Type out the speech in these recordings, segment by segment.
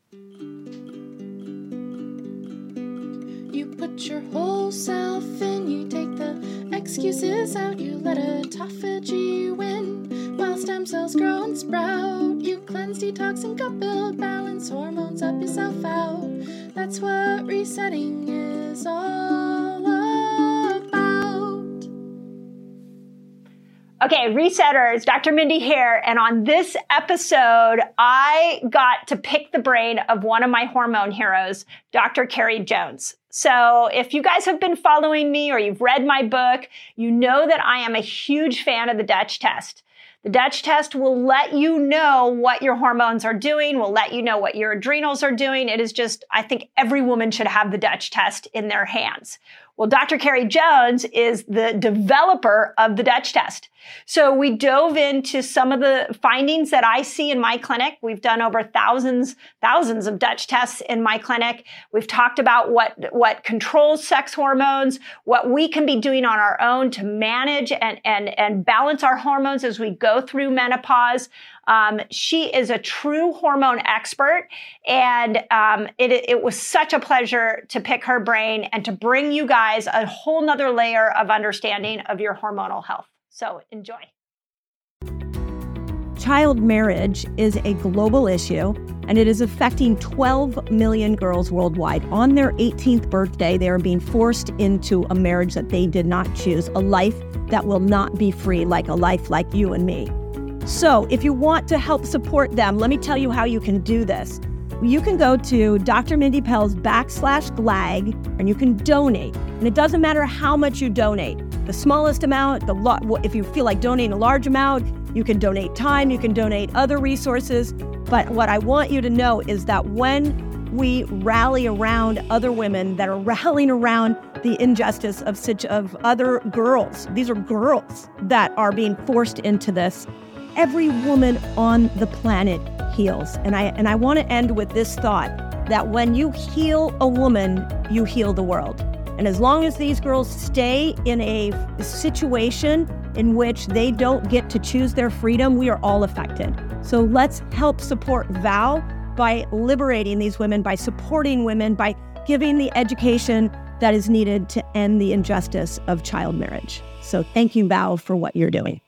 You put your whole self in, you take the excuses out, you let autophagy win, while stem cells grow and sprout. You cleanse, detox, and gut build, balance hormones, up yourself out. That's what resetting is all about. Okay, resetters, Dr. Mindy here, and on this episode, I got to pick the brain of one of my hormone heroes, Dr. Carrie Jones. So if you guys have been following me or you've read my book, you know that I am a huge fan of the Dutch test. The Dutch test will let you know what your hormones are doing, will let you know what your adrenals are doing. It is just, I think every woman should have the Dutch test in their hands. Well, Dr. Carrie Jones is the developer of the Dutch test. So we dove into some of the findings that I see in my clinic. We've done over thousands of Dutch tests in my clinic. We've talked about what controls sex hormones, what we can be doing on our own to manage and balance our hormones as we go through menopause. She is a true hormone expert, and it was such a pleasure to pick her brain and to bring you guys a whole nother layer of understanding of your hormonal health. So enjoy. Child marriage is a global issue, and it is affecting 12 million girls worldwide. On their 18th birthday, they are being forced into a marriage that they did not choose, a life that will not be free, like a life like you and me. So if you want to help support them, let me tell you how you can do this. You can go to Dr. Mindy Pelz /GLAG, and you can donate. And it doesn't matter how much you donate. The smallest amount, if you feel like donating a large amount, you can donate time, you can donate other resources. But what I want you to know is that when we rally around other women that are rallying around the injustice of other girls, these are girls that are being forced into this, every woman on the planet heals. And I want to end with this thought, that when you heal a woman, you heal the world. And as long as these girls stay in a situation in which they don't get to choose their freedom, we are all affected. So let's help support VOW by liberating these women, by supporting women, by giving the education that is needed to end the injustice of child marriage. So thank you, VOW, for what you're doing.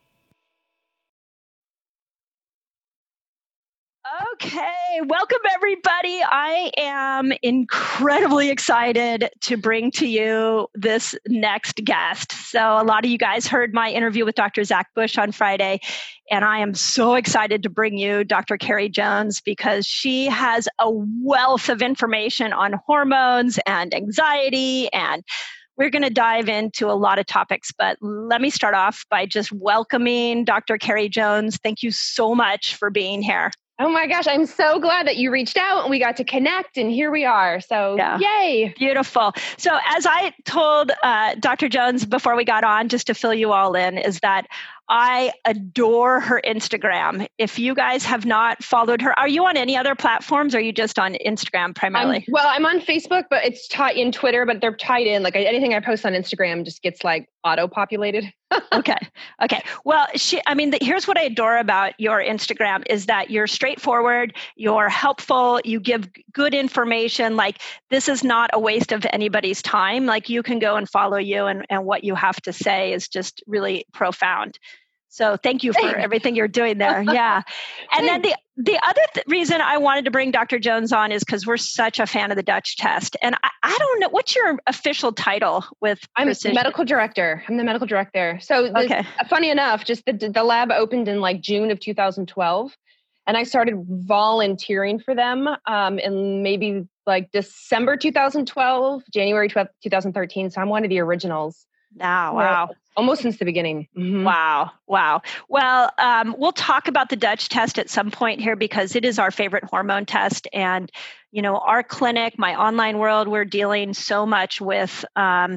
Okay, welcome everybody. I am incredibly excited to bring to you this next guest. So a lot of you guys heard my interview with Dr. Zach Bush on Friday, and I am so excited to bring you Dr. Carrie Jones because she has a wealth of information on hormones and anxiety, and we're going to dive into a lot of topics, but let me start off by just welcoming Dr. Carrie Jones. Thank you so much for being here. Oh my gosh, I'm so glad that you reached out and we got to connect, and here we are. So Yay. Beautiful. So as I told Dr. Jones before we got on, just to fill you all in, is that I adore her Instagram. If you guys have not followed her, are you on any other platforms or are you just on Instagram primarily? I'm on Facebook, but it's tied in Twitter, but they're tied in. Like anything I post on Instagram just gets like auto-populated. Okay. Well, here's what I adore about your Instagram is that you're straightforward, you're helpful, you give good information. Like this is not a waste of anybody's time. Like you can go and follow you and what you have to say is just really profound. So thank you for everything you're doing there. Yeah. And then the other reason I wanted to bring Dr. Jones on is because we're such a fan of the Dutch test. And I don't know, what's your official title with Precision? I'm medical director. I'm the medical director. So funny enough, just the lab opened in like June of 2012. And I started volunteering for them in maybe like December 2012, January 2013. So I'm one of the originals. Wow. Almost since the beginning. Mm-hmm. Wow. Well, we'll talk about the Dutch test at some point here because it is our favorite hormone test. And, our clinic, my online world, we're dealing so much with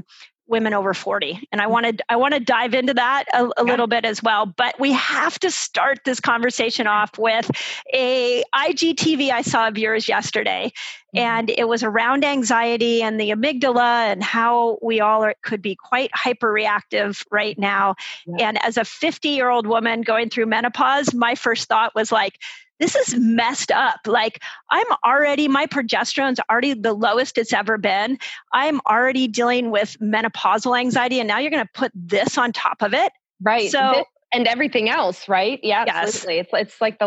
women over 40. And I want to dive into that a little bit as well. But we have to start this conversation off with a IGTV I saw of yours yesterday. And it was around anxiety and the amygdala and how we all could be quite hyperreactive right now. Yeah. And as a 50-year-old woman going through menopause, my first thought was like, this is messed up. Like my progesterone's already the lowest it's ever been. I'm already dealing with menopausal anxiety. And now you're going to put this on top of it. Right. So, and everything else, right? Yeah, absolutely. Yes. It's like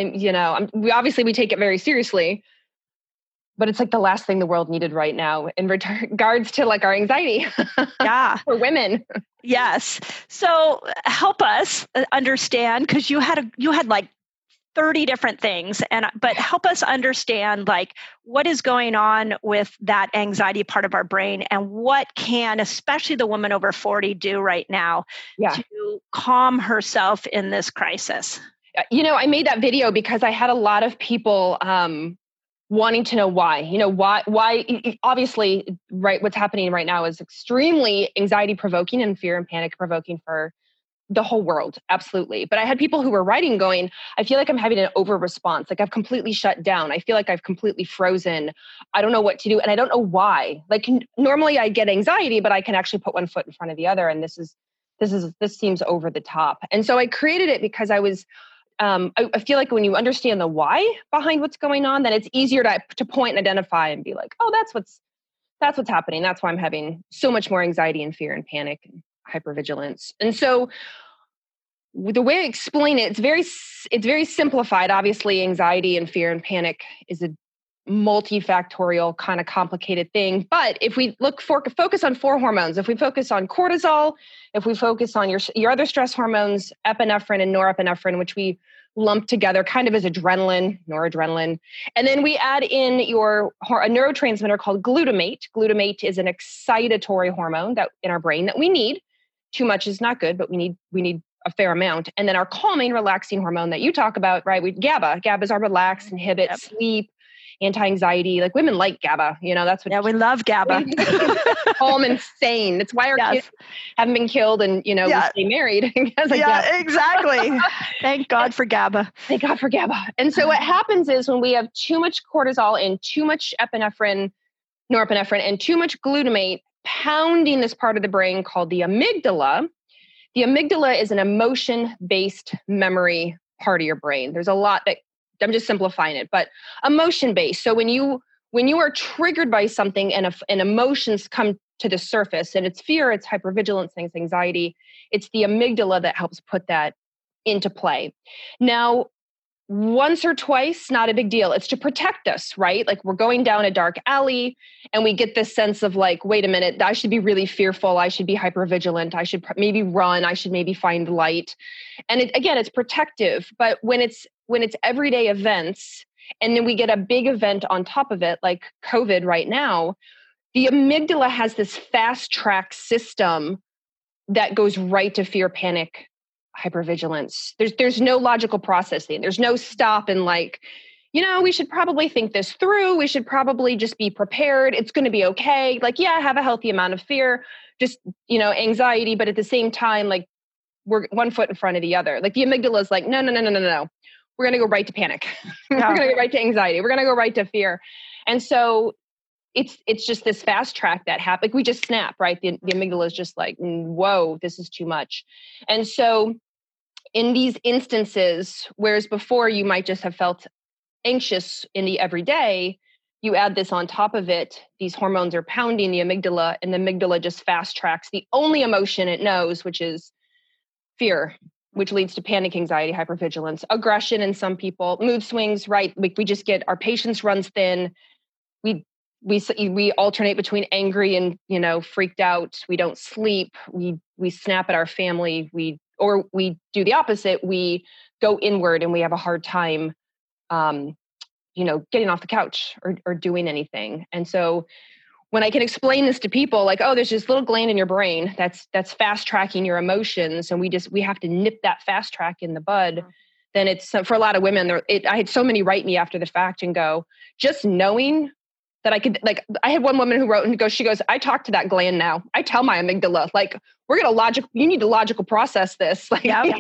we take it very seriously, but it's like the last thing the world needed right now in regards to like our anxiety. Yeah. For women. Yes. So help us understand, because you had like 30 different things, but help us understand like what is going on with that anxiety part of our brain, and what can, especially the woman over 40, do right now to calm herself in this crisis. I made that video because I had a lot of people wanting to know why. Why obviously, right, what's happening right now is extremely anxiety provoking and fear and panic provoking for the whole world. Absolutely. But I had people who were writing going, I feel like I'm having an over response. Like I've completely shut down. I feel like I've completely frozen. I don't know what to do. And I don't know why. Like normally I get anxiety, but I can actually put one foot in front of the other. And this seems over the top. And so I created it because I was, I feel like when you understand the why behind what's going on, then it's easier to point and identify and be like, oh, that's what's happening. That's why I'm having so much more anxiety and fear and panic and hypervigilance. And so the way I explain it, it's very simplified. Obviously, anxiety and fear and panic is a multifactorial kind of complicated thing. But if we focus on 4 hormones, if we focus on cortisol, if we focus on your other stress hormones, epinephrine and norepinephrine, which we lump together kind of as adrenaline, noradrenaline. And then we add in a neurotransmitter called glutamate. Glutamate is an excitatory hormone that in our brain that we need. Too much is not good, but we need a fair amount. And then our calming, relaxing hormone that you talk about, right? GABA. GABA is our relax, inhibit, sleep, anti-anxiety. Like women like GABA, that's what. Yeah, we love GABA. Calm and sane. That's why our kids haven't been killed and, we stay married. Exactly. Thank God for GABA. Thank God for GABA. And so what happens is when we have too much cortisol and too much epinephrine, norepinephrine, and too much glutamate pounding this part of the brain called the amygdala. The amygdala is an emotion-based memory part of your brain. There's a lot that I'm just simplifying it, but emotion-based. So when you are triggered by something and emotions come to the surface, and it's fear, it's hypervigilance, it's anxiety, it's the amygdala that helps put that into play. Now, once or twice, not a big deal. It's to protect us, right? Like we're going down a dark alley and we get this sense of like, wait a minute, I should be really fearful. I should be hypervigilant. I should maybe run. I should maybe find light. And it's protective. But when it's everyday events, and then we get a big event on top of it, like COVID right now, the amygdala has this fast track system that goes right to fear, panic, hypervigilance. There's no logical processing. There's no stop and like, we should probably think this through. We should probably just be prepared. It's going to be okay. Like, I have a healthy amount of fear, just, anxiety. But at the same time, like we're one foot in front of the other. Like the amygdala is like, no. We're going to go right to panic. We're going to go right to anxiety. We're going to go right to fear. And so it's just this fast track that happens. Like we just snap, right? The amygdala is just like, whoa, this is too much. And so in these instances, whereas before you might just have felt anxious in the everyday, you add this on top of it. These hormones are pounding the amygdala, and the amygdala just fast tracks the only emotion it knows, which is fear, which leads to panic, anxiety, hypervigilance, aggression in some people, mood swings, right? We just get our patience runs thin. We alternate between angry and, freaked out. We don't sleep. We snap at our family. We do the opposite. We go inward and we have a hard time, getting off the couch or doing anything. And so when I can explain this to people like, oh, there's this little gland in your brain that's fast tracking your emotions, and we have to nip that fast track in the bud, then it's for a lot of women. I had so many write me after the fact and go, just knowing that I could, like, I had one woman who wrote and she goes, I talk to that gland now. I tell my amygdala, like, you need to logical process this. Like, yep.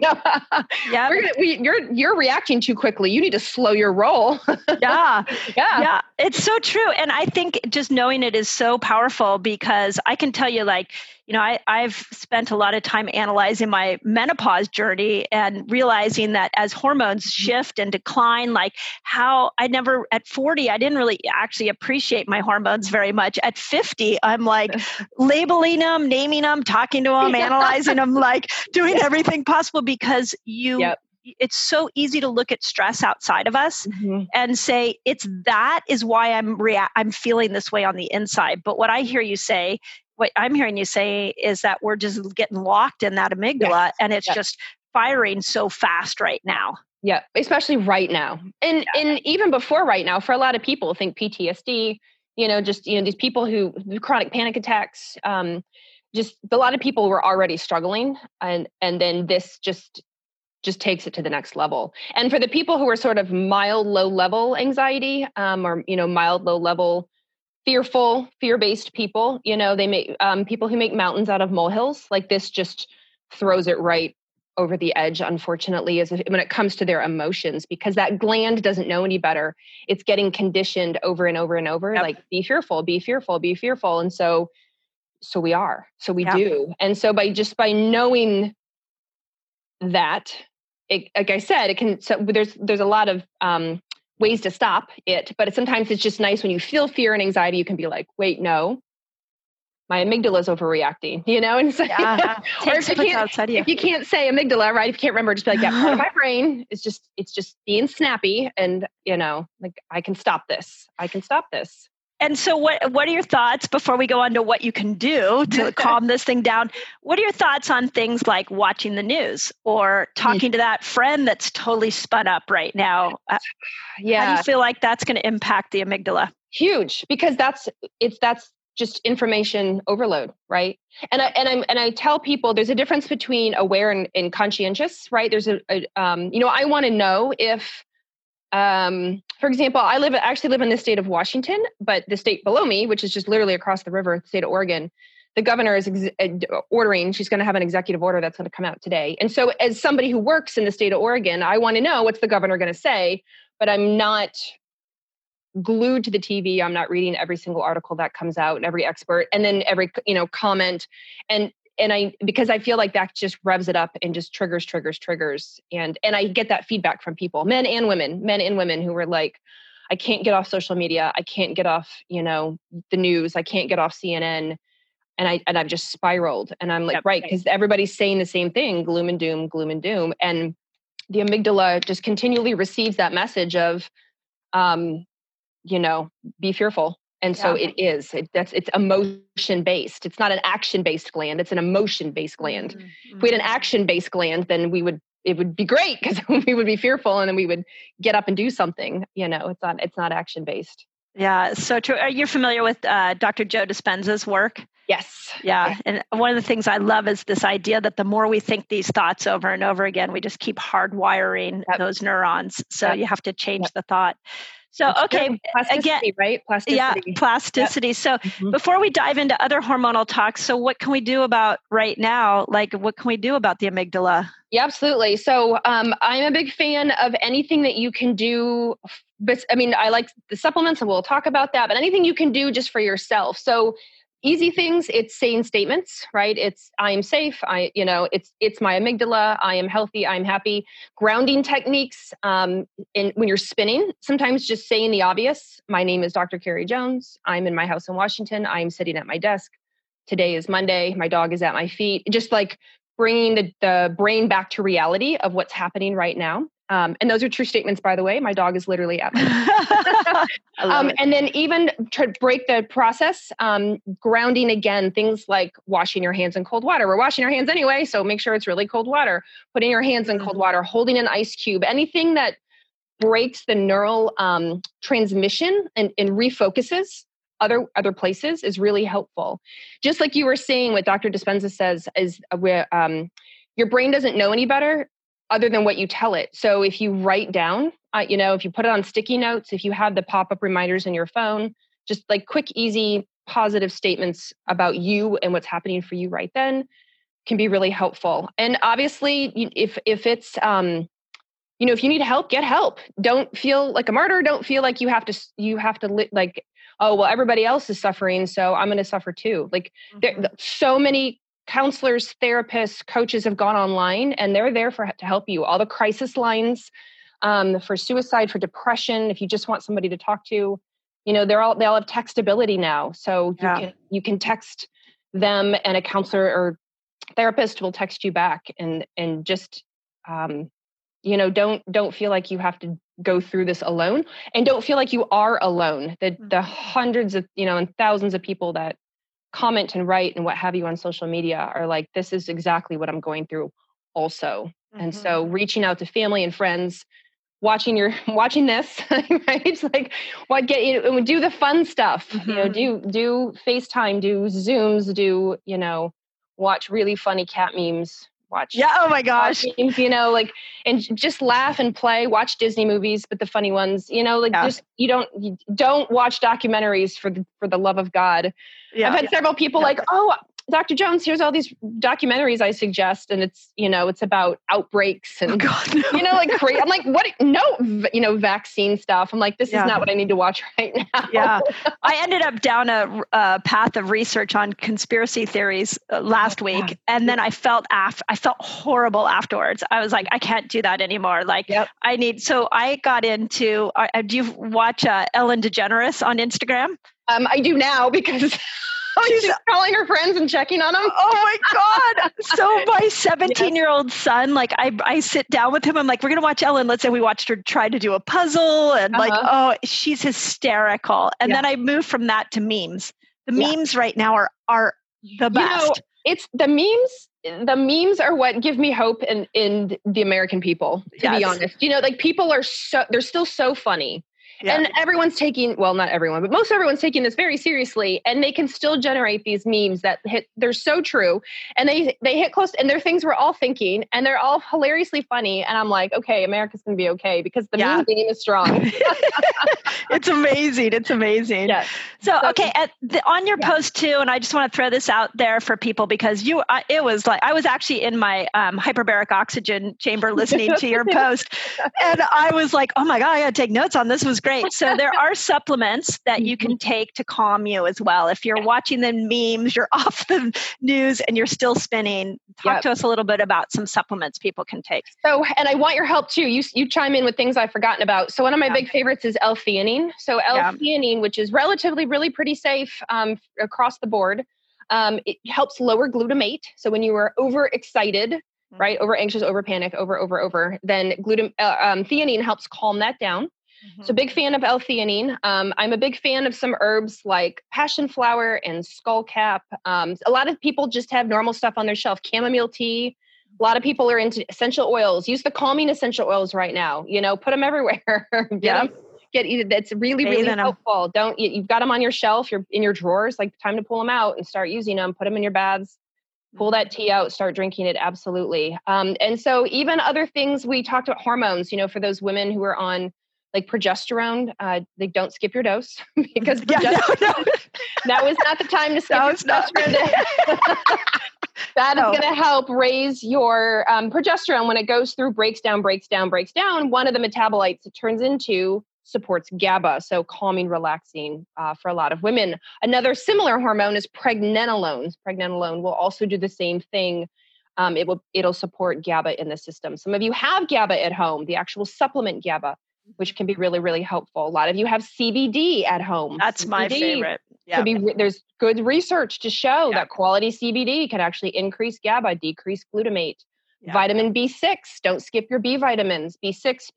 You're reacting too quickly. You need to slow your roll. Yeah. It's so true. And I think just knowing it is so powerful, because I can tell you, like, I've spent a lot of time analyzing my menopause journey and realizing that as hormones shift and decline, like how at 40, I didn't really actually appreciate my hormones very much. At 50, I'm like labeling them, naming them, talking to them, analyzing them, like doing everything possible, because it's so easy to look at stress outside of us and say, that is why I'm feeling this way on the inside. But what I'm hearing you say is that we're just getting locked in that amygdala, and it's just firing so fast right now. Yeah, especially right now. And even before right now, for a lot of people, think PTSD, these people who chronic panic attacks, just a lot of people were already struggling. And then this just takes it to the next level. And for the people who are sort of mild, low level anxiety, or, mild, low level fearful, fear-based people, they make people who make mountains out of molehills, like this just throws it right over the edge, unfortunately, when it comes to their emotions, because that gland doesn't know any better. It's getting conditioned over and over and over, like be fearful, be fearful, be fearful. And so we do. And so by knowing that, like I said, there's a lot of ways to stop it, but sometimes it's just nice when you feel fear and anxiety, you can be like, wait, no, my amygdala is overreacting, and so, or if you can't say amygdala, right? If you can't remember, just be like, part of my brain is it's just being snappy, and like I can stop this. And so what are your thoughts, before we go on to what you can do to calm this thing down? What are your thoughts on things like watching the news or talking to that friend that's totally spun up right now? How do you feel like that's going to impact the amygdala? Huge, because that's just information overload, right? And I tell people there's a difference between aware and conscientious, right? There's I want to know if, for example, I actually live in the state of Washington, but the state below me, which is just literally across the river, the state of Oregon, the governor is ordering, she's going to have an executive order that's going to come out today. And so as somebody who works in the state of Oregon, I want to know what's the governor going to say, but I'm not glued to the TV. I'm not reading every single article that comes out and every expert and then every, comment. And because I feel like that just revs it up and just triggers. And I get that feedback from people, men and women who were like, I can't get off social media. I can't get off, the news. I can't get off CNN. And I've just spiraled. And I'm like, right. Because everybody's saying the same thing, gloom and doom. And the amygdala just continually receives that message of, be fearful. And so it's emotion based. It's not an action based gland. It's an emotion based gland. Mm-hmm. If we had an action based gland, then it would be great, because we would be fearful and then we would get up and do something. It's not action based. Yeah, so true. Are you familiar with Dr. Joe Dispenza's work? Yes. Yeah. And one of the things I love is this idea that the more we think these thoughts over and over again, we just keep hardwiring those neurons. So you have to change the thought. So, okay, plasticity, again, right? Plasticity. Yeah, plasticity. Yep. So before we dive into other hormonal talks, so what can we do about right now? Like, what can we do about the amygdala? Yeah, absolutely. So I'm a big fan of anything that you can do. But I like the supplements and we'll talk about that, but anything you can do just for yourself. So easy things, it's saying statements, right? It's, I am safe. It's my amygdala. I am healthy. I'm happy. Grounding techniques. And when you're spinning, sometimes just saying the obvious. My name is Dr. Carrie Jones. I'm in my house in Washington. I'm sitting at my desk. Today is Monday. My dog is at my feet. Just like bringing the brain back to reality of what's happening right now. And those are true statements, by the way. My dog is literally at my and then even to break the process, grounding again, things like washing your hands in cold water. We're washing our hands anyway, so make sure it's really cold water. Putting your hands in cold water, holding an ice cube, anything that breaks the neural transmission and refocuses other places is really helpful. Just like you were saying, what Dr. Dispenza says is your brain doesn't know any better other than what you tell it. So if you write down, if you put it on sticky notes, if you have the pop-up reminders in your phone, just like quick, easy, positive statements about you and what's happening for you right then can be really helpful. And obviously, if it's, if you need help, get help. Don't feel like a martyr. Don't feel like you have to like, oh, well, everybody else is suffering, so I'm going to suffer too. Like so many counselors, therapists, coaches have gone online, and they're there to help you. All the crisis lines for suicide, for depression, if you just want somebody to talk to, they all have textability now. So you can text them, and a counselor or therapist will text you back, and just don't feel like you have to go through this alone, and don't feel like you are alone. The hundreds of and thousands of people that comment and write and what have you on social media are like, this is exactly what I'm going through also. And so reaching out to family and friends, watching this, right? It's like, and do the fun stuff, do FaceTime, do Zooms, do, watch really funny cat memes, oh my gosh, memes, and just laugh and play, watch Disney movies, but the funny ones, just, you don't watch documentaries for the love of God. I've had several people like, oh, Dr. Jones, here's all these documentaries I suggest. And it's, it's about outbreaks and, like crazy. I'm like, what? No, vaccine stuff. I'm like, this is not what I need to watch right now. Yeah. I ended up down a path of research on conspiracy theories last week. And then I felt horrible afterwards. I was like, I can't do that anymore. Like so I got into, do you watch Ellen DeGeneres on Instagram? I do now because she's calling her friends and checking on them. Oh my God. So my 17-year-old son, like I sit down with him. I'm like, we're going to watch Ellen. Let's say we watched her try to do a puzzle and she's hysterical. And then I moved from that to memes. The memes right now are the best. It's the memes. The memes are what give me hope in the American people, to be honest. Like people they're still so funny. Yeah. And everyone's not everyone, but most everyone's taking this very seriously, and they can still generate these memes that they're so true, and they hit close, and they're things we're all thinking, and they're all hilariously funny. And I'm like, okay, America's going to be okay because the meme game is strong. It's amazing. It's amazing. Yes. So okay, on your post too, and I just want to throw this out there for people because it was like, I was actually in my hyperbaric oxygen chamber listening to your post, and I was like, oh my God, I got to take notes on this. Was great. So there are supplements that you can take to calm you as well. If you're watching the memes, you're off the news and you're still spinning, talk to us a little bit about some supplements people can take. So, and I want your help too. You chime in with things I've forgotten about. So one of my big favorites is L-theanine. So L-theanine, which is relatively really pretty safe across the board. It helps lower glutamate. So when you are overexcited, right, over anxious, over panic, over, then theanine helps calm that down. So big fan of L-theanine. I'm a big fan of some herbs like passion flower and skullcap. A lot of people just have normal stuff on their shelf. Chamomile tea. A lot of people are into essential oils. Use the calming essential oils right now. Put them everywhere. That's really, really helpful. You've got them on your shelf. You're in your drawers. Like time to pull them out and start using them. Put them in your baths. Pull that tea out. Start drinking it. Absolutely. And so even other things, we talked about hormones. For those women who are on like progesterone, they don't skip your dose because now is not the time to skip your progesterone. That is going to help raise your progesterone when it goes through, breaks down. One of the metabolites it turns into supports GABA, so calming, relaxing for a lot of women. Another similar hormone is pregnenolone. Pregnenolone will also do the same thing. It'll support GABA in the system. Some of you have GABA at home, the actual supplement GABA, which can be really, really helpful. A lot of you have CBD at home. That's my favorite. Yeah. There's good research to show that quality CBD can actually increase GABA, decrease glutamate. Yeah. Vitamin B6, don't skip your B vitamins. B6,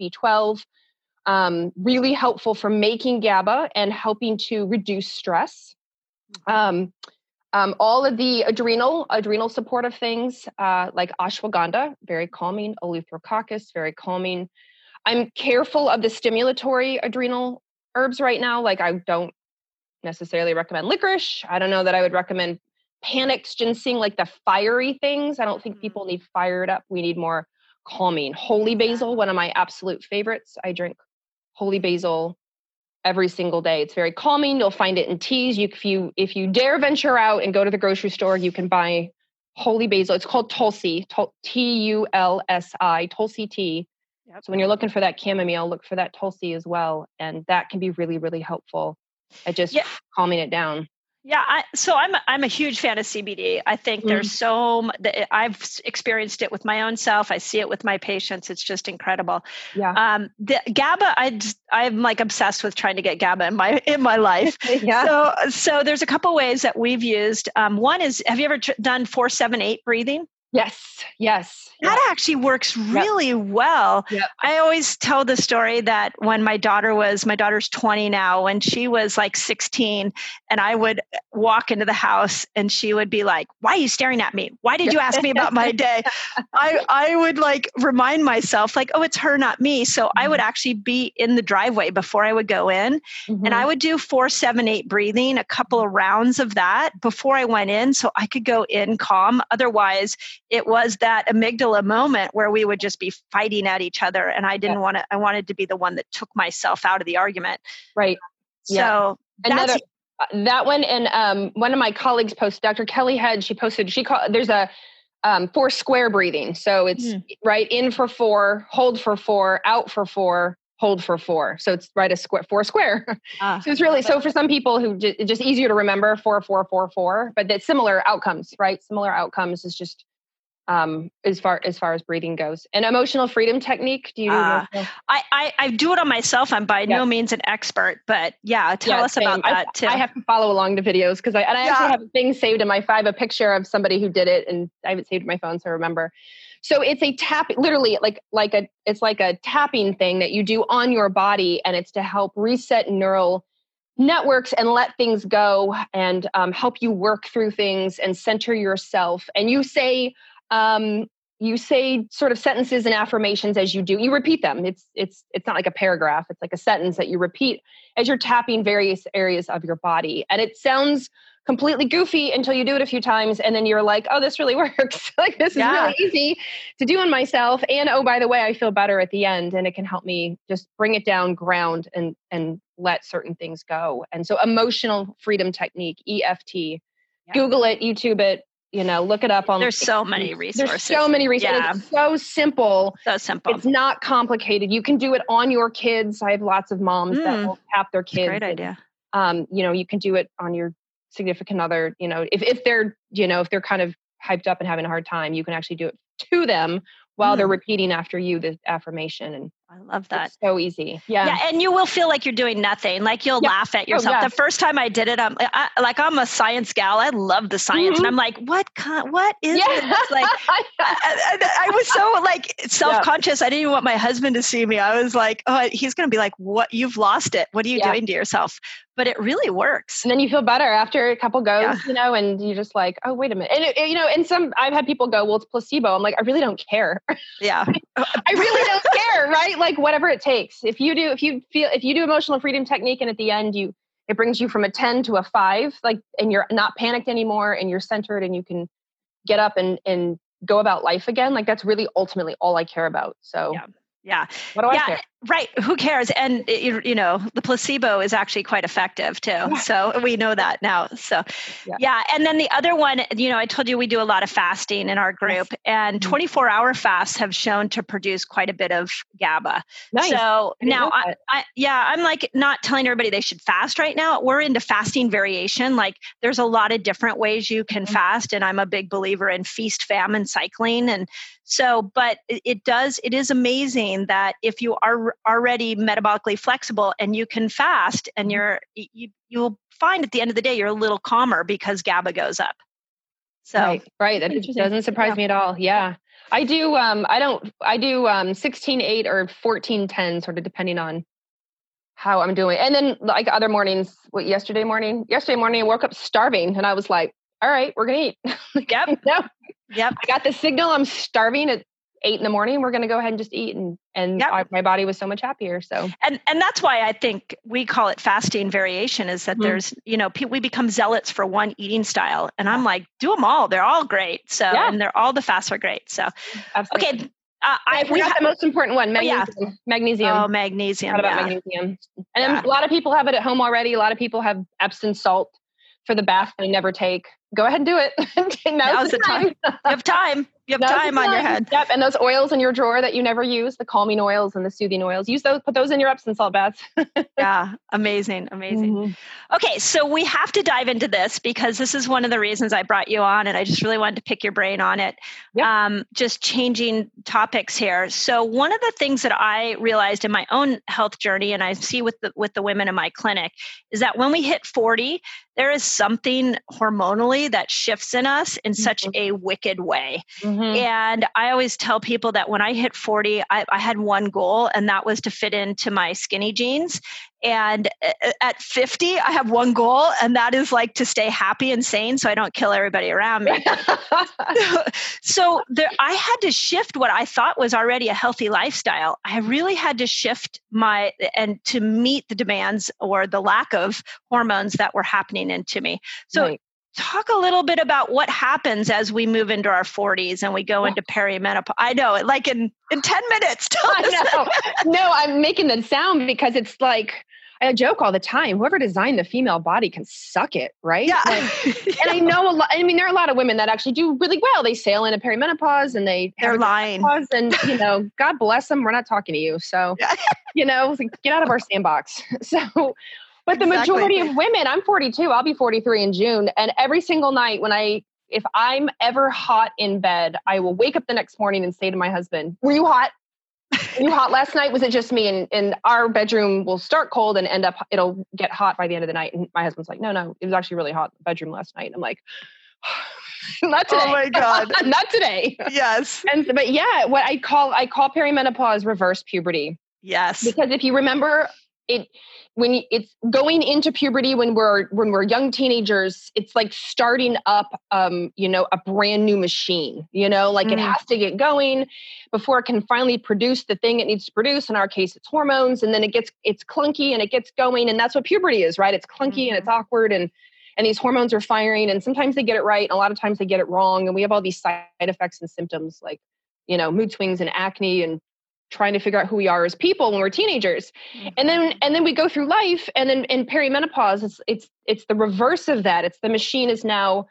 B12, really helpful for making GABA and helping to reduce stress. All of the adrenal supportive things like ashwagandha, very calming. Eleutherococcus, very calming. I'm careful of the stimulatory adrenal herbs right now. Like I don't necessarily recommend licorice. I don't know that I would recommend panics, ginseng, like the fiery things. I don't think people need fired up. We need more calming. Holy basil, one of my absolute favorites. I drink holy basil every single day. It's very calming. You'll find it in teas. If you dare venture out and go to the grocery store, you can buy holy basil. It's called Tulsi, Tulsi, Tulsi tea. Yep. So when you're looking for that chamomile, look for that Tulsi as well. And that can be really, really helpful at just calming it down. Yeah, I'm a huge fan of CBD. I think there's I've experienced it with my own self. I see it with my patients. It's just incredible. Yeah. The GABA, I'm like obsessed with trying to get GABA in my life. Yeah. So there's a couple ways that we've used. One is, have you ever done 4-7-8 breathing? Yes. That actually works really well. Yep. I always tell the story that when my daughter's 20 now, when she was like 16, and I would walk into the house and she would be like, "Why are you staring at me? Why did you ask me about my day?" I would like remind myself like, "Oh, it's her, not me." So I would actually be in the driveway before I would go in, and I would do 4-7-8 breathing, a couple of rounds of that before I went in, so I could go in calm. Otherwise, it was that amygdala moment where we would just be fighting at each other, and I didn't want to. I wanted to be the one that took myself out of the argument. Right. So that one, and one of my colleagues posted, Dr. Kelly Head, there's a 4 square breathing. So it's right in for 4, hold for 4, out for 4, hold for 4. So it's right 4 square. So it's really, so for some people who it's just easier to remember 4, 4, 4, 4, but that's similar outcomes, right? Similar outcomes is just as far as breathing goes. An emotional freedom technique. Do you do I do it on myself. I'm by no means an expert, but tell us about that too. I have to follow along the videos because I actually have things saved in I have a picture of somebody who did it, and I have it saved in my phone, so I remember. So it's a tap, literally it's like a tapping thing that you do on your body, and it's to help reset neural networks and let things go, and help you work through things and center yourself. And you say sort of sentences and affirmations as you do. You repeat them. It's not like a paragraph. It's like a sentence that you repeat as you're tapping various areas of your body. And it sounds completely goofy until you do it a few times, and then you're like, "Oh, this really works. Like this is really easy to do on myself." And oh, by the way, I feel better at the end, and it can help me just bring it down, ground, and let certain things go. And so, emotional freedom technique, EFT. Google it, YouTube it. Look it up on. There's so many resources. There's so many resources. Yeah. It's so simple. So simple. It's not complicated. You can do it on your kids. I have lots of moms that will tap their kids. Great idea. You can do it on your significant other. If they're kind of hyped up and having a hard time, you can actually do it to them while they're repeating after you the affirmation. And I love that. It's so easy. Yeah. And you will feel like you're doing nothing. Like you'll laugh at yourself. The first time I did it, I'm a science gal. I love the science. And I'm like, what is it? Like, I was so like self-conscious. I didn't even want my husband to see me. I was like, oh, he's going to be like, what? You've lost it. What are you doing to yourself? But it really works. And then you feel better after a couple goes, and you're just like, oh, wait a minute. And I've had people go, well, it's placebo. I'm like, I really don't care. Yeah. I really don't care. Right. Like whatever it takes. If you do emotional freedom technique, and at the end, it brings you from a 10 to a 5, like, and you're not panicked anymore, and you're centered, and you can get up and go about life again. Like that's really ultimately all I care about. So yeah. What do I care? Right. Who cares? And the placebo is actually quite effective too. Yeah. So we know that now. So And then the other one, I told you we do a lot of fasting in our group, and 24-hour fasts have shown to produce quite a bit of GABA. Nice. So now I'm like not telling everybody they should fast right now. We're into fasting variation. Like there's a lot of different ways you can fast. And I'm a big believer in feast famine cycling. And so, but it is amazing that if you are already metabolically flexible and you can fast, and you'll find at the end of the day, you're a little calmer because GABA goes up. So, right. That doesn't surprise me at all. Yeah. I do, I do 16-8 or 14-10, sort of depending on how I'm doing. And then like other mornings, yesterday morning, I woke up starving, and I was like, all right, we're going to eat. Yep. I got the signal. I'm starving at 8 in the morning. We're going to go ahead and just eat. And my body was so much happier. So, and that's why I think we call it fasting variation, is that there's, we become zealots for one eating style. And I'm like, do them all. They're all great. So, and all the fasts are great. So, absolutely. Okay. I forgot the most important one, magnesium. Magnesium. Oh, magnesium. About magnesium. And a lot of people have it at home already. A lot of people have Epsom salt for the bath they never take. go ahead and do it. Now's the time. You have time. You have time on your head. Yep. And those oils in your drawer that you never use, the calming oils and the soothing oils, use those, put those in your Epsom salt baths. Yeah. Amazing. Amazing. Mm-hmm. Okay. So we have to dive into this because this is one of the reasons I brought you on, and I just really wanted to pick your brain on it. Yep. Just changing topics here. So one of the things that I realized in my own health journey, and I see with the women in my clinic, is that when we hit 40, there is something hormonally that shifts in us in such a wicked way. Mm-hmm. And I always tell people that when I hit 40, I had one goal, and that was to fit into my skinny jeans. And at 50, I have one goal, and that is like to stay happy and sane so I don't kill everybody around me. I had to shift what I thought was already a healthy lifestyle. I really had to shift and to meet the demands or the lack of hormones that were happening into me. So right. Talk a little bit about what happens as we move into our 40s and we go into perimenopause. I know, like in 10 minutes. I know. No, I'm making the sound because it's like, I joke all the time, whoever designed the female body can suck it, right? Yeah. And I know a lot, I mean, there are a lot of women that actually do really well. They sail into perimenopause and they're lying. And, God bless them. We're not talking to you. So, get out of our sandbox. So, but the majority of women, I'm 42, I'll be 43 in June. And every single night if I'm ever hot in bed, I will wake up the next morning and say to my husband, were you hot? Were you hot last night? Was it just me? And our bedroom will start cold and it'll get hot by the end of the night. And my husband's like, no, it was actually really hot in the bedroom last night. I'm like, not today. Oh my God. Not today. Yes. But yeah, what I call perimenopause reverse puberty. Yes. Because if you remember it's going into puberty when we're young teenagers, it's like starting up, a brand new machine, it has to get going before it can finally produce the thing it needs to produce. In our case, it's hormones. And then it's clunky and it gets going. And that's what puberty is, right? It's clunky and it's awkward and these hormones are firing, and sometimes they get it right. And a lot of times they get it wrong. And we have all these side effects and symptoms like, mood swings and acne and trying to figure out who we are as people when we're teenagers. And then we go through life, and then in perimenopause, it's the reverse of that. It's the machine is now,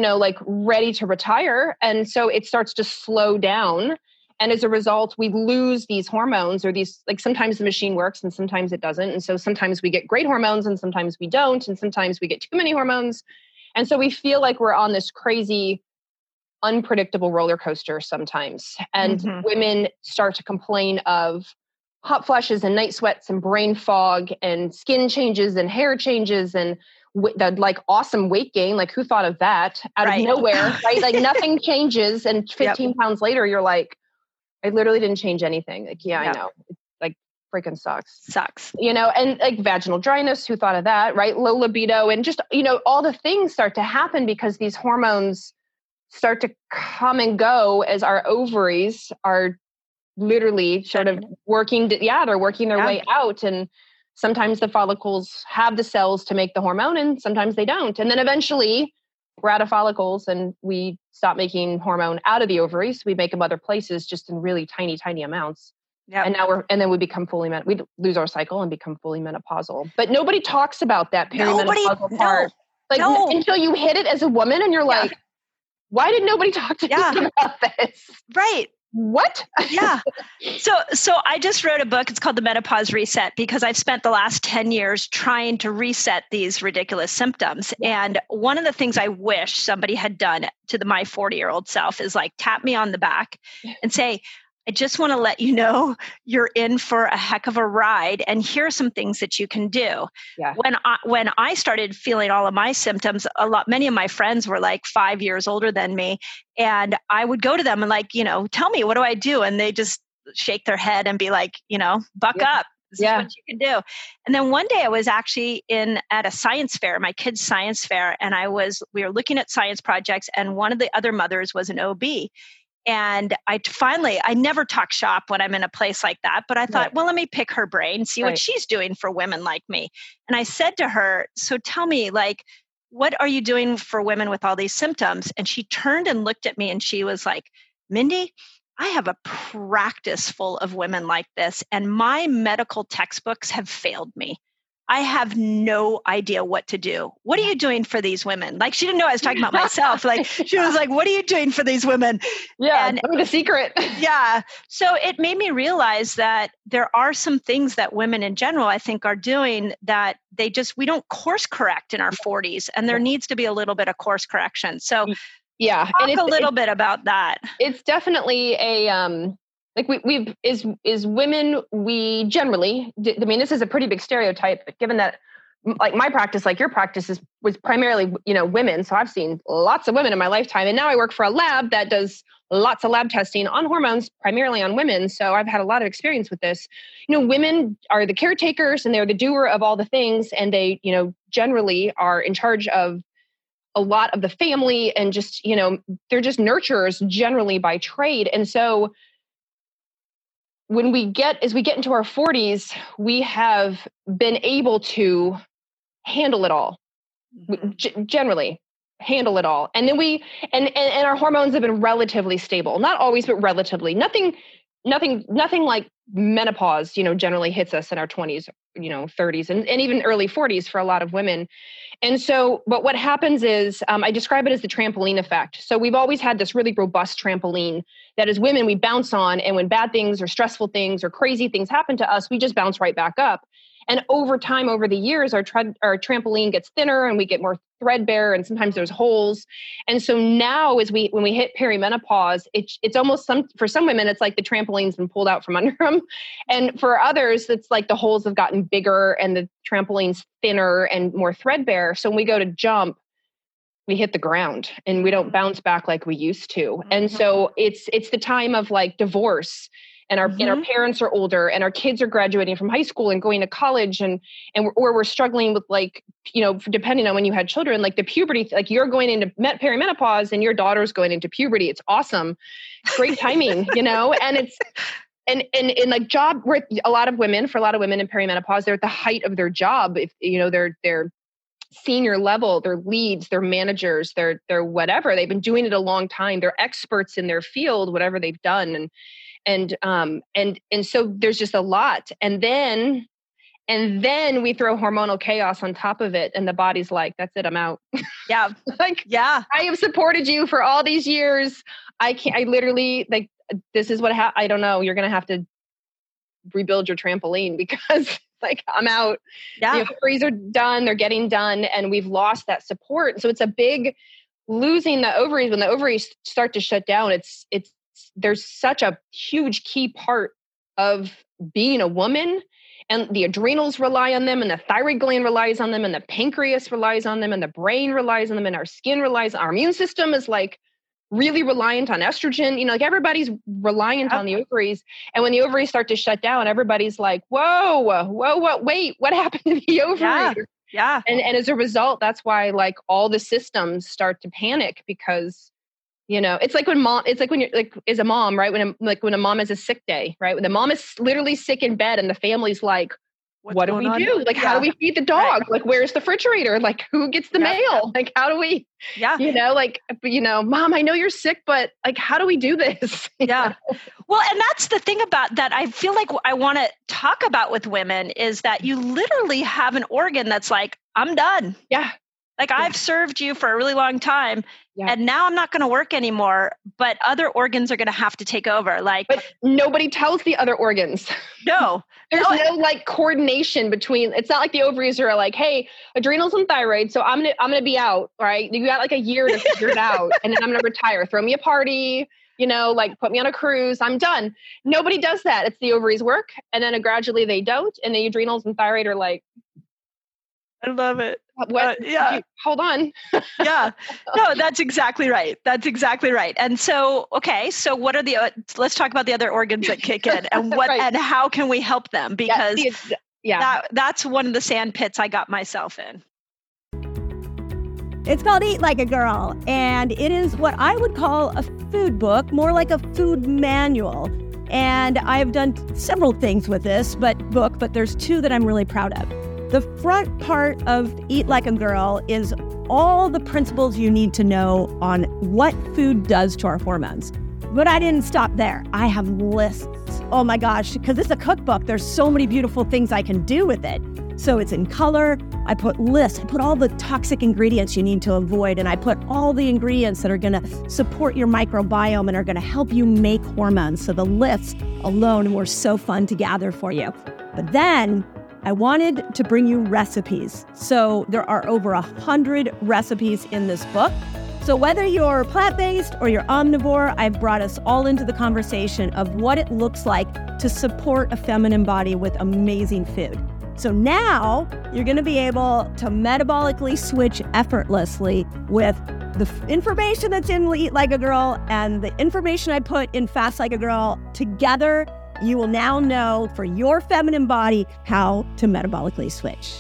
ready to retire. And so it starts to slow down. And as a result, we lose these hormones, or these, like, sometimes the machine works and sometimes it doesn't. And so sometimes we get great hormones and sometimes we don't. And sometimes we get too many hormones. And so we feel like we're on this crazy, unpredictable roller coaster sometimes. And women start to complain of hot flashes and night sweats and brain fog and skin changes and hair changes and the awesome weight gain. Like, who thought of that out of nowhere, right? Like nothing changes. And 15 pounds later, you're like, I literally didn't change anything. Like, I know. It's like freaking sucks. And like vaginal dryness, who thought of that, right? Low libido, and just, all the things start to happen because these hormones start to come and go as our ovaries are literally sort of working. They're working their way out. And sometimes the follicles have the cells to make the hormone and sometimes they don't. And then eventually we're out of follicles and we stop making hormone out of the ovaries. We make them other places, just in really tiny, tiny amounts. Yep. And then we become we lose our cycle and become fully menopausal. But nobody talks about that perimenopausal part. Until you hit it as a woman and you're like, why did nobody talk to me about this? Right. What? Yeah. So I just wrote a book. It's called The Menopause Reset, because I've spent the last 10 years trying to reset these ridiculous symptoms. And one of the things I wish somebody had done to my 40-year-old self is like tap me on the back and say, I just want to let you know you're in for a heck of a ride, and here are some things that you can do. Yeah. When I started feeling all of my symptoms, many of my friends were like 5 years older than me, and I would go to them and like, tell me, what do I do? And they just shake their head and be like, buck up. This is what you can do. And then one day I was actually at a science fair, my kids' science fair, and we were looking at science projects, and one of the other mothers was an OB. And I never talk shop when I'm in a place like that, but I thought, well, let me pick her brain, see what she's doing for women like me. And I said to her, so tell me, like, what are you doing for women with all these symptoms? And she turned and looked at me and she was like, Mindy, I have a practice full of women like this, and my medical textbooks have failed me. I have no idea what to do. What are you doing for these women? Like, she didn't know I was talking about myself. Like, she was like, what are you doing for these women? Yeah, and the secret. Yeah. So it made me realize that there are some things that women in general, I think, are doing that we don't course correct in our 40s. And there needs to be a little bit of course correction. So yeah, talk a little bit about that. It's definitely like as women, we generally, I mean, this is a pretty big stereotype, but given that like my practice, like your practice was primarily, women. So I've seen lots of women in my lifetime. And now I work for a lab that does lots of lab testing on hormones, primarily on women. So I've had a lot of experience with this. Women are the caretakers and they're the doer of all the things. And they, generally are in charge of a lot of the family and just, they're just nurturers generally by trade. And so as we get into our 40s, we have been able to handle it all, generally handle it all. And then and our hormones have been relatively stable, not always, but relatively. Nothing like menopause, generally hits us in our 20s, 30s and even early 40s for a lot of women. And so, but what happens is, I describe it as the trampoline effect. So we've always had this really robust trampoline that as women, we bounce on, and when bad things or stressful things or crazy things happen to us, we just bounce right back up. And over time, over the years, our trampoline gets thinner and we get more threadbare, and sometimes there's holes. And so now when we hit perimenopause, it's almost for some women, it's like the trampoline's been pulled out from under them. And for others, it's like the holes have gotten bigger and the trampoline's thinner and more threadbare. So when we go to jump, we hit the ground and we don't bounce back like we used to. And so it's the time of like divorce. And our parents are older and our kids are graduating from high school and going to college or we're struggling with like, depending on when you had children, like the puberty, like you're going into perimenopause and your daughter's going into puberty. It's awesome. Great timing, and it's, and like job where for a lot of women in perimenopause, they're at the height of their job. If, they're senior level, they're leads, they're managers, they're whatever, they've been doing it a long time. They're experts in their field, whatever they've done. And so there's just a lot. And then we throw hormonal chaos on top of it. And the body's like, that's it, I'm out. Yeah. I have supported you for all these years. I literally like, this is what I don't know. You're going to have to rebuild your trampoline because like I'm out. Yeah. The ovaries are done. They're getting done. And we've lost that support. So it's a big losing the ovaries. When the ovaries start to shut down, there's such a huge key part of being a woman, and the adrenals rely on them, and the thyroid gland relies on them, and the pancreas relies on them, and the brain relies on them, and our skin relies on our immune system is like really reliant on estrogen. Like everybody's reliant on the ovaries. And when the ovaries start to shut down, everybody's like, whoa, wait, what happened to the ovary? Yeah. And as a result, that's why like all the systems start to panic because it's like when you're like, as a mom, right? When a mom has a sick day, right? When the mom is literally sick in bed and the family's like, what do we do? Like, how do we feed the dog? Right. Like, where's the refrigerator? Like, who gets the mail? Like, how do we, Mom, I know you're sick, but like, how do we do this? Yeah. Well, and that's the thing about that. I feel like I want to talk about with women is that you literally have an organ that's like, I'm done. Yeah. Like I've served you for a really long time and now I'm not going to work anymore, but other organs are going to have to take over. But nobody tells the other organs. No. There's no like coordination between, it's not like the ovaries are like, hey, adrenals and thyroid. So I'm going to be out. Right. You got like a year to figure it out. And then I'm going to retire, throw me a party, like put me on a cruise. I'm done. Nobody does that. It's the ovaries work. And then gradually they don't. And the adrenals and thyroid are like, I love it. What? Hold on. Yeah. No, that's exactly right. And so, okay. So what are let's talk about the other organs that kick in and and how can we help them? Because that's one of the sand pits I got myself in. It's called Eat Like a Girl. And it is what I would call a food book, more like a food manual. And I've done several things with this but there's two that I'm really proud of. The front part of Eat Like a Girl is all the principles you need to know on what food does to our hormones. But I didn't stop there. I have lists. Oh my gosh, because it's a cookbook, there's so many beautiful things I can do with it. So it's in color. I put lists. I put all the toxic ingredients you need to avoid. And I put all the ingredients that are going to support your microbiome and are going to help you make hormones. So the lists alone were so fun to gather for you. But then I wanted to bring you recipes. So there are over 100 recipes in this book. So whether you're plant-based or you're omnivore, I've brought us all into the conversation of what it looks like to support a feminine body with amazing food. So now you're going to be able to metabolically switch effortlessly with the information that's in Eat Like a Girl and the information I put in Fast Like a Girl. Together, you will now know for your feminine body how to metabolically switch.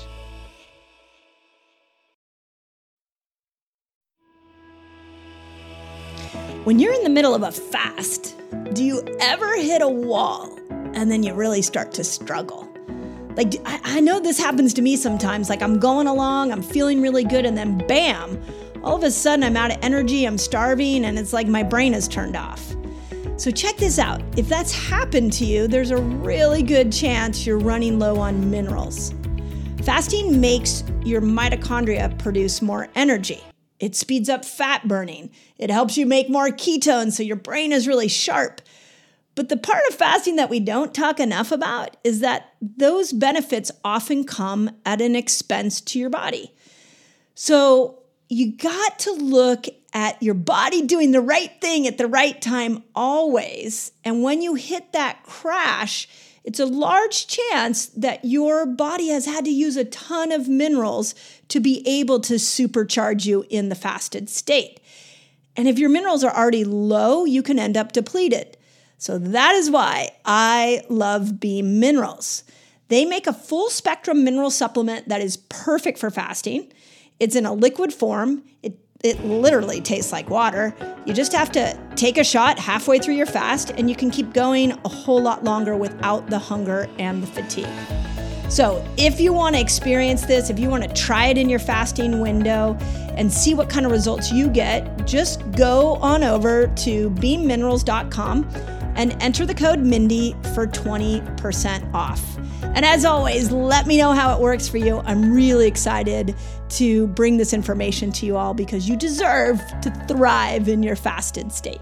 When you're in the middle of a fast, do you ever hit a wall and then you really start to struggle? Like, I know this happens to me sometimes. Like, I'm going along, I'm feeling really good, and then bam, all of a sudden I'm out of energy, I'm starving, and it's like my brain is turned off. So check this out. If that's happened to you, there's a really good chance you're running low on minerals. Fasting makes your mitochondria produce more energy. It speeds up fat burning. It helps you make more ketones, so your brain is really sharp. But the part of fasting that we don't talk enough about is that those benefits often come at an expense to your body. So you got to look at your body doing the right thing at the right time always. And when you hit that crash, it's a large chance that your body has had to use a ton of minerals to be able to supercharge you in the fasted state. And if your minerals are already low, you can end up depleted. So that is why I love Beam Minerals. They make a full spectrum mineral supplement that is perfect for fasting. It's in a liquid form. It literally tastes like water. You just have to take a shot halfway through your fast, and you can keep going a whole lot longer without the hunger and the fatigue. So if you want to experience this, if you want to try it in your fasting window and see what kind of results you get, just go on over to beamminerals.com and enter the code Mindy for 20% off. And as always, let me know how it works for you. I'm really excited to bring this information to you all because you deserve to thrive in your fasted state.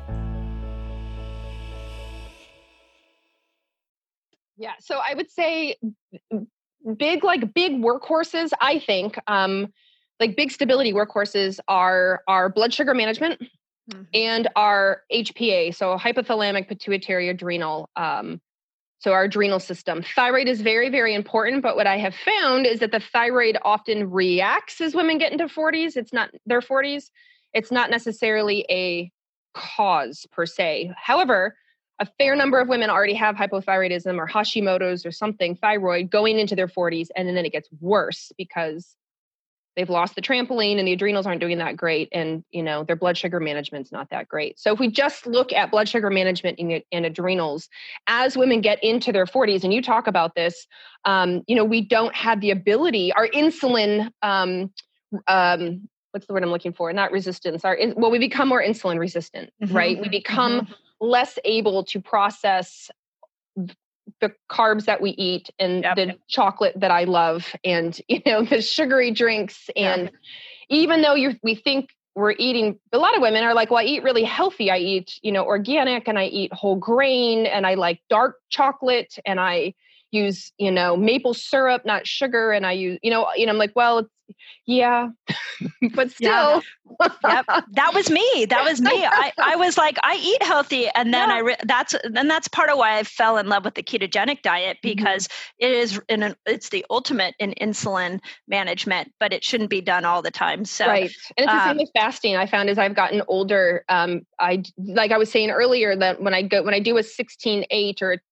Yeah, so I would say big workhorses, I think, like big stability workhorses are blood sugar management and our HPA, so hypothalamic pituitary adrenal. So our adrenal system. Thyroid is very, very important, but what I have found is that the thyroid often reacts as women get into their 40s. It's not necessarily a cause per se. However, a fair number of women already have hypothyroidism or Hashimoto's or something, thyroid, going into their 40s, and then it gets worse because they've lost the trampoline and the adrenals aren't doing that great. And, their blood sugar management's not that great. So if we just look at blood sugar management and adrenals, as women get into their 40s, and you talk about this, we don't have the ability, our insulin, what's the word I'm looking for? Not resistance. We become more insulin resistant, right? We become less able to process the carbs that we eat and the chocolate that I love and, the sugary drinks. And even though we think we're eating, a lot of women are like, well, I eat really healthy. I eat, organic, and I eat whole grain, and I like dark chocolate, and I use, maple syrup, not sugar. And I use, I'm like, well, yeah, but still. Yep. That was me. I was like, I eat healthy. And then that's part of why I fell in love with the ketogenic diet, because it's the ultimate in insulin management, but it shouldn't be done all the time. So, right. And it's the same with fasting. I found as I've gotten older, like I was saying earlier, that when I do a 16-8 or a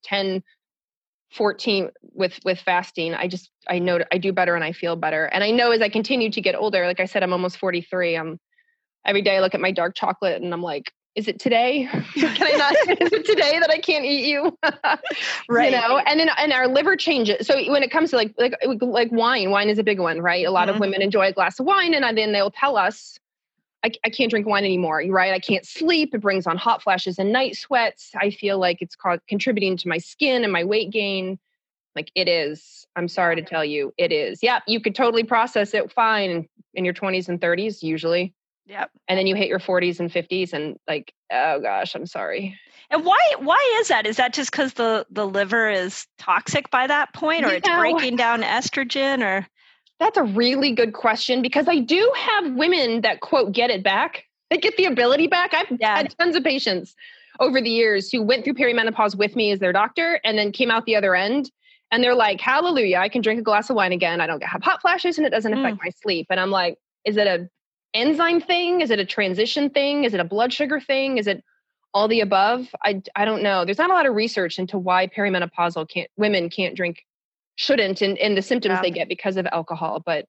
10-14 with fasting, I know I do better and I feel better. And I know as I continue to get older, like I said, I'm almost 43. Every day I look at my dark chocolate and I'm like, is it today? Can I not? Is it today that I can't eat you? Right. And then our liver changes. So when it comes to like wine is a big one, right? A lot of women enjoy a glass of wine, and then they'll tell us, I can't drink wine anymore, right? I can't sleep. It brings on hot flashes and night sweats. I feel like it's contributing to my skin and my weight gain. Like, it is. I'm sorry to tell you, it is. Yeah, you could totally process it fine in your 20s and 30s, usually. Yep. And then you hit your 40s and 50s and like, oh gosh, I'm sorry. And why is that? Is that just because the liver is toxic by that point, or it's breaking down estrogen, or? That's a really good question, because I do have women that, quote, get it back. They get the ability back. I've had tons of patients over the years who went through perimenopause with me as their doctor and then came out the other end. And they're like, hallelujah, I can drink a glass of wine again. I don't have hot flashes and it doesn't affect my sleep. And I'm like, is it an enzyme thing? Is it a transition thing? Is it a blood sugar thing? Is it all the above? I don't know. There's not a lot of research into why perimenopausal women can't drink, shouldn't, and the symptoms they get because of alcohol. But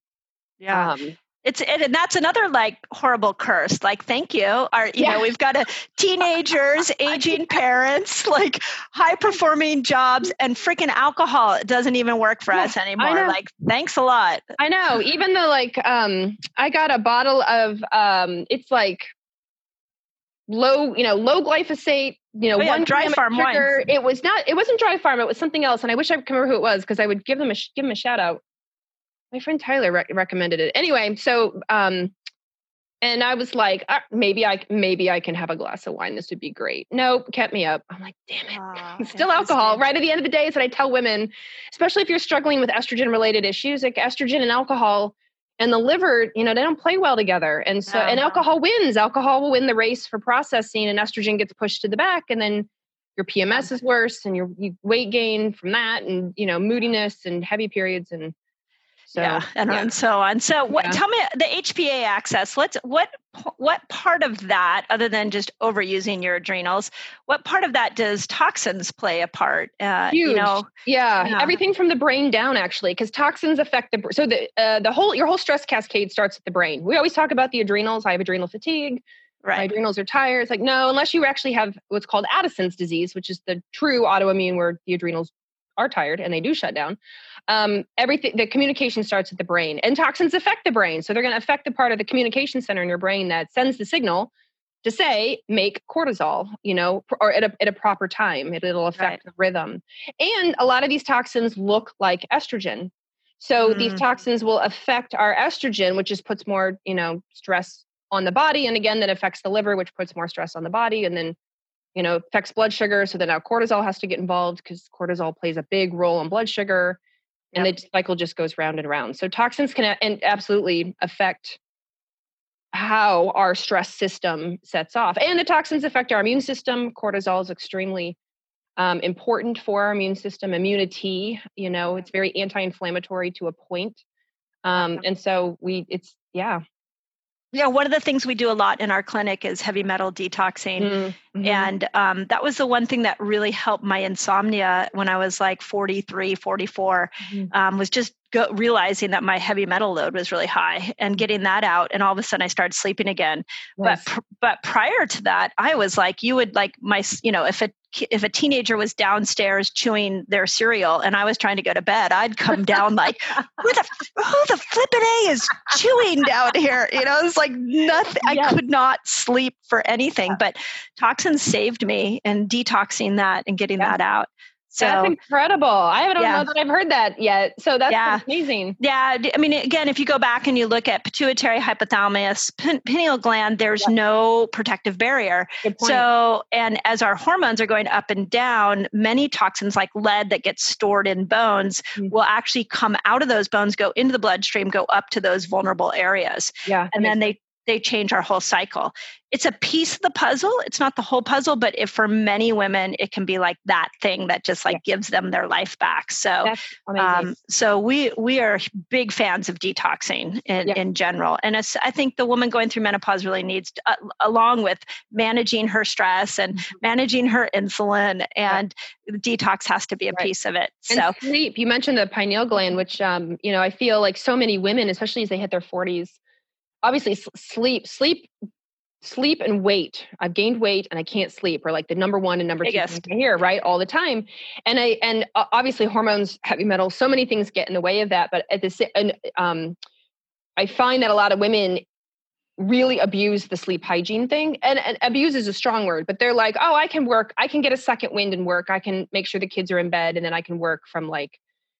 and that's another like horrible curse. Like, thank you. You know, we've got teenagers, aging parents, like high performing jobs, and freaking alcohol. It doesn't even work for us anymore. Like, thanks a lot. I know. Even though I got a bottle of, it's like low glyphosate, one Dry Farm sugar. Wines. It wasn't Dry Farm. It was something else. And I wish I could remember who it was, because I would give them a shout out. My friend Tyler recommended it. Anyway, so and I was like, maybe I can have a glass of wine. This would be great. Nope, kept me up. I'm like, damn it. Still alcohol. Right at the end of the day is what I tell women, especially if you're struggling with estrogen related issues, like estrogen and alcohol and the liver, they don't play well together. And so, and alcohol wins. Alcohol will win the race for processing, and estrogen gets pushed to the back, and then your PMS is worse, and you weight gain from that, and moodiness and heavy periods, and so and so on. So tell me the HPA axis. What part of that, other than just overusing your adrenals, what part of that does toxins play a part? Huge. Everything from the brain down, actually, because toxins affect your whole stress cascade starts at the brain. We always talk about the adrenals. I have adrenal fatigue. Right. My adrenals are tired. It's like, no, unless you actually have what's called Addison's disease, which is the true autoimmune where the adrenals are tired and they do shut down. The communication starts at the brain, and toxins affect the brain. So they're going to affect the part of the communication center in your brain that sends the signal to say, make cortisol, or at a proper time. It'll affect the rhythm. And a lot of these toxins look like estrogen. So these toxins will affect our estrogen, which just puts more, stress on the body. And again, that affects the liver, which puts more stress on the body. And then affects blood sugar. So then now cortisol has to get involved, because cortisol plays a big role in blood sugar, and the cycle just goes round and round. So toxins can absolutely affect how our stress system sets off, and the toxins affect our immune system. Cortisol is extremely important for our immune system. Immunity, it's very anti-inflammatory to a point. And so one of the things we do a lot in our clinic is heavy metal detoxing. Mm-hmm. And that was the one thing that really helped my insomnia when I was like 43, 44, was just realizing that my heavy metal load was really high and getting that out. And all of a sudden I started sleeping again. Yes. But prior to that, I was like, you would like if a teenager was downstairs chewing their cereal and I was trying to go to bed, I'd come down like, who the flippin' A is chewing down here? It's like nothing. Yes. I could not sleep for anything, but toxins saved me, and detoxing that and getting that out. So that's incredible. I don't know that I've heard that yet. So that's amazing. Yeah. I mean, again, if you go back and you look at pituitary, hypothalamus, pineal gland, there's no protective barrier. So, and as our hormones are going up and down, many toxins like lead that gets stored in bones will actually come out of those bones, go into the bloodstream, go up to those vulnerable areas. Yeah. And then they change our whole cycle. It's a piece of the puzzle. It's not the whole puzzle, but for many women, it can be like that thing that just gives them their life back. So, so we are big fans of detoxing in general. And I think the woman going through menopause really needs to, along with managing her stress and managing her insulin, and detox has to be a piece of it. And so sleep, you mentioned the pineal gland, which, I feel like so many women, especially as they hit their 40s, obviously sleep and weight. I've gained weight and I can't sleep, or like the number one and number two things I hear, right, all the time. And obviously hormones, heavy metals, so many things get in the way of that. But I find that a lot of women really abuse the sleep hygiene thing, and abuse is a strong word, but they're like, oh, I can work. I can get a second wind and work. I can make sure the kids are in bed, and then I can work from like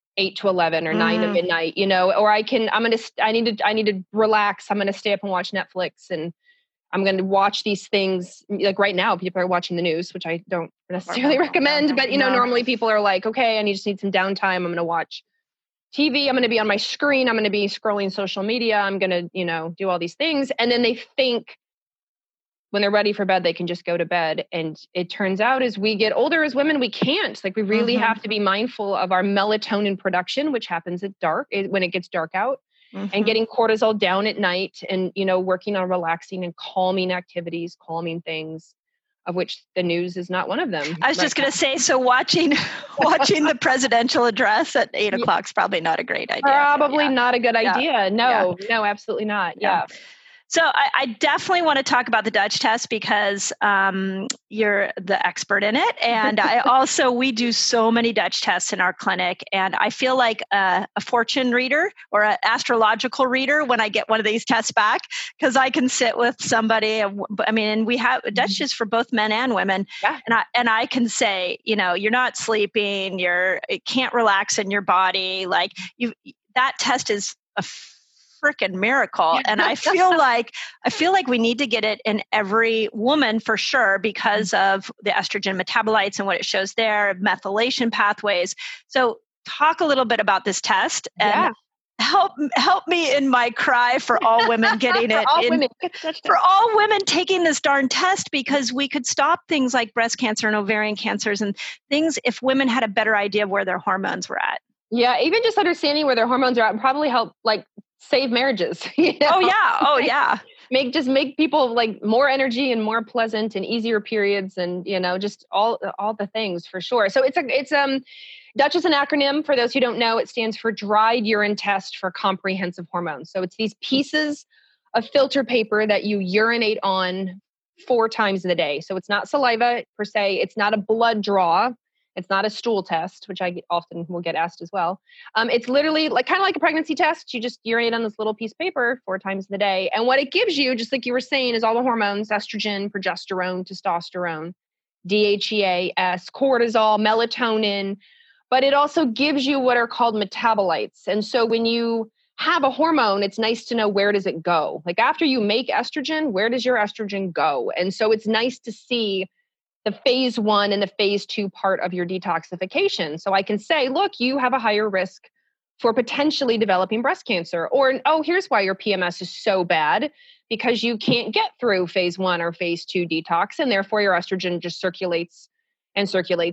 8 to 11 or 9 to midnight, or I need to relax. I'm going to stay up and watch Netflix, and I'm going to watch these things. Like right now, people are watching the news, which I don't necessarily recommend, but normally people are like, okay, I just need some downtime. I'm going to watch TV. I'm going to be on my screen. I'm going to be scrolling social media. I'm going to, do all these things. And then they think when they're ready for bed, they can just go to bed. And it turns out as we get older as women, we can't. Like we really have to be mindful of our melatonin production, which happens at when it gets dark out, and getting cortisol down at night, and, working on relaxing and calming activities, calming things, of which the news is not one of them. I was just going to say, so watching the presidential address at 8 o'clock is probably not a great idea. Probably not a good idea. No, absolutely not. Yeah. So I definitely want to talk about the Dutch test because you're the expert in it. And we do so many Dutch tests in our clinic. And I feel like a fortune reader or an astrological reader when I get one of these tests back, because I can sit with somebody. And we have Dutch is for both men and women. Yeah. And I can say, you're not sleeping, you can't relax in your body. Like that test is a freaking miracle. And I feel like we need to get it in every woman for sure, because of the estrogen metabolites and what it shows there, methylation pathways. So talk a little bit about this test and help me in my cry for all women getting it. For all women taking this darn test, because we could stop things like breast cancer and ovarian cancers and things if women had a better idea of where their hormones were at. Yeah, even just understanding where their hormones are at would probably help save marriages. Oh yeah. Make people more energy and more pleasant and easier periods, and just all the things for sure. So it's Dutch is an acronym. For those who don't know, it stands for Dried Urine Test for Comprehensive Hormones. So it's these pieces of filter paper that you urinate on 4 times in the day. So it's not saliva per se. It's not a blood draw. It's not a stool test, which I often will get asked as well. It's literally kind of like a pregnancy test. You just urinate on this little piece of paper 4 times in the day. And what it gives you, just like you were saying, is all the hormones: estrogen, progesterone, testosterone, DHEA, cortisol, melatonin. But it also gives you what are called metabolites. And so when you have a hormone, it's nice to know, where does it go? Like after you make estrogen, where does your estrogen go? And so it's nice to see the phase 1 and the phase 2 part of your detoxification. So I can say, look, you have a higher risk for potentially developing breast cancer. Or, here's why your PMS is so bad, because you can't get through phase 1 or phase 2 detox. And therefore your estrogen just circulates and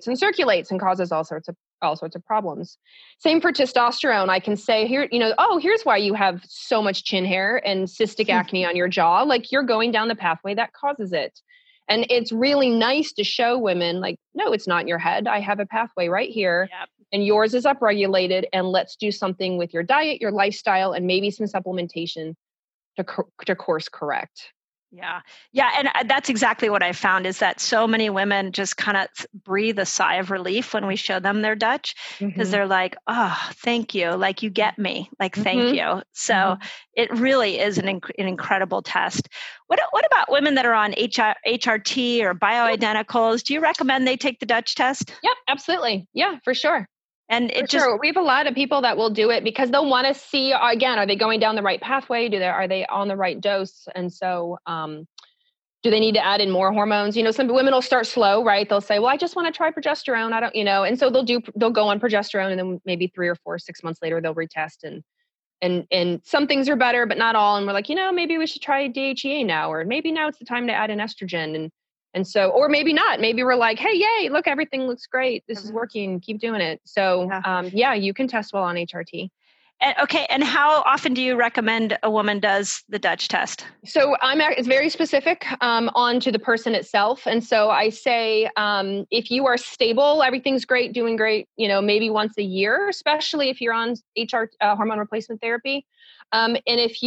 causes all sorts of problems. Same for testosterone. I can say here, here's why you have so much chin hair and cystic acne on your jaw. You're going down the pathway that causes it. And it's really nice to show women no, it's not in your head. I have a pathway right here, and yours is upregulated. And let's do something with your diet, your lifestyle, and maybe some supplementation to course correct. Yeah. And that's exactly what I found, is that so many women just kind of breathe a sigh of relief when we show them their Dutch, because they're like, oh, thank you. You get me. Thank you. So it really is an incredible test. What about women that are on HRT or bioidenticals? Do you recommend they take the Dutch test? Yep, absolutely. Yeah, for sure. And we have a lot of people that will do it because they'll want to see, again, are they going down the right pathway? Are they on the right dose? And so, do they need to add in more hormones? Some women will start slow, right? They'll say, well, I just want to try progesterone. I don't, and so they'll go on progesterone, and then maybe 3 or 4, 6 months later, they'll retest, and some things are better, but not all. And we're like, maybe we should try DHEA now, or maybe now it's the time to add in estrogen. And so, or maybe not, maybe we're like, hey, yay, look, everything looks great. This is working. Keep doing it. So you can test well on HRT. And how often do you recommend a woman does the Dutch test? So it's very specific on to the person itself. And so I say, if you are stable, everything's great, doing great, maybe once a year, especially if you're on hormone replacement therapy. And if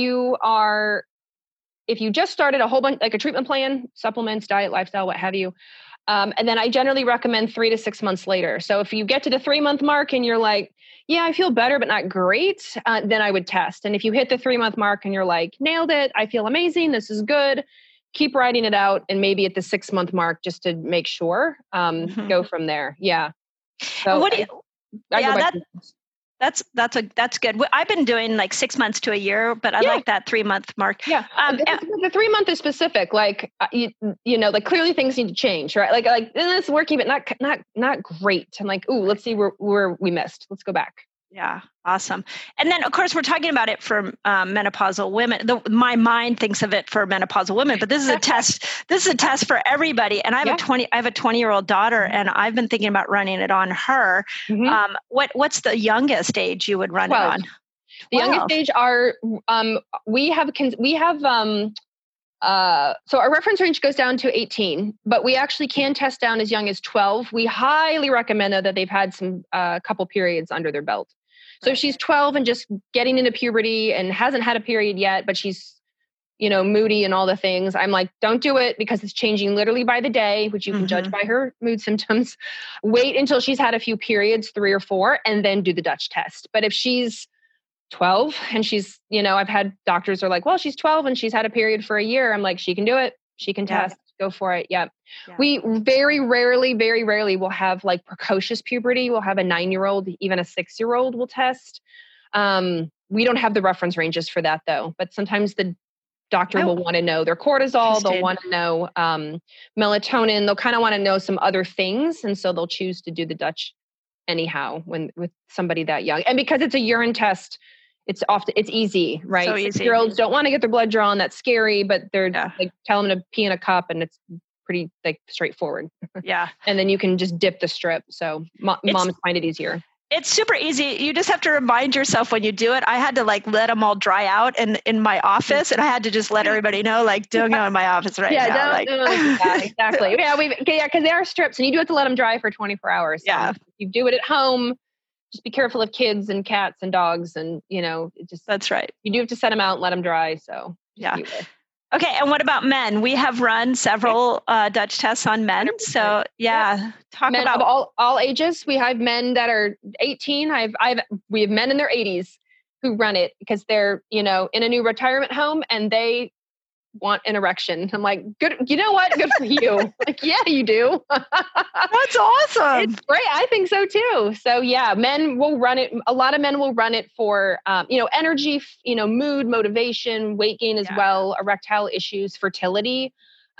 you just started a whole bunch, like a treatment plan, supplements, diet, lifestyle, what have you. And then I generally recommend 3 to 6 months later. So if you get to the 3-month mark and you're like, yeah, I feel better, but not great, then I would test. And if you hit the 3-month mark and you're like, nailed it, I feel amazing, this is good, keep writing it out. And maybe at the 6-month mark, just to make sure, go from there. Yeah. So That's good. I've been doing like 6 months to a year, but I like that 3 month mark. Yeah. The 3 month is specific. Like, you know, like clearly things need to change, right? Like it's working, but not great. I'm like, ooh, let's see where we missed. Let's go back. Yeah. Awesome. And then of course we're talking about it for menopausal women. My mind thinks of it for menopausal women, but this is a test. This is a test for everybody. And I have a 20-year-old daughter, and I've been thinking about running it on her. Mm-hmm. What's the youngest age you would run 12. It on? The youngest age are we have so our reference range goes down to 18, but we actually can test down as young as 12. We highly recommend that they've had some couple periods under their belt. So if she's 12 and just getting into puberty and hasn't had a period yet, but she's, you know, moody and all the things, I'm like, don't do it, because it's changing literally by the day, which you can judge by her mood symptoms. Wait until she's had a few periods, 3 or 4, and then do the Dutch test. But if she's 12 and she's, you know, I've had doctors are like, well, she's 12 and she's had a period for a year. I'm like, she can do it. She can test. Go for it. Yeah. We very rarely will have like precocious puberty. We'll have a 9-year-old, even a 6-year-old will test. We don't have the reference ranges for that though, but sometimes the doctor will want to know their cortisol. They'll want to know melatonin. They'll kind of want to know some other things. And so they'll choose to do the Dutch anyhow with somebody that young. And because it's a urine test, it's easy, right? So 6-year-olds don't want to get their blood drawn. That's scary, but they're like telling them to pee in a cup, and it's pretty like straightforward. Yeah. And then you can just dip the strip. So moms find it easier. It's super easy. You just have to remind yourself when you do it. I had to like let them all dry out in my office, and I had to just let everybody know, like, don't go in my office right now. Exactly. Because they are strips, and you do have to let them dry for 24 hours. So if you do it at home, just be careful of kids and cats and dogs, and you know, that's right. You do have to set them out and let them dry. So Okay. And what about men? We have run several Dutch tests on men. 100%. So talk men about of all ages. We have men that are 18. We have men in their 80s who run it because they're, you know, in a new retirement home and they want an erection. I'm like, good. You know what? Good for you. Like, yeah, you do. That's awesome. It's great. I think so too. So yeah, men will run it. A lot of men will run it for, you know, energy, you know, mood, motivation, weight gain as well, erectile issues, fertility.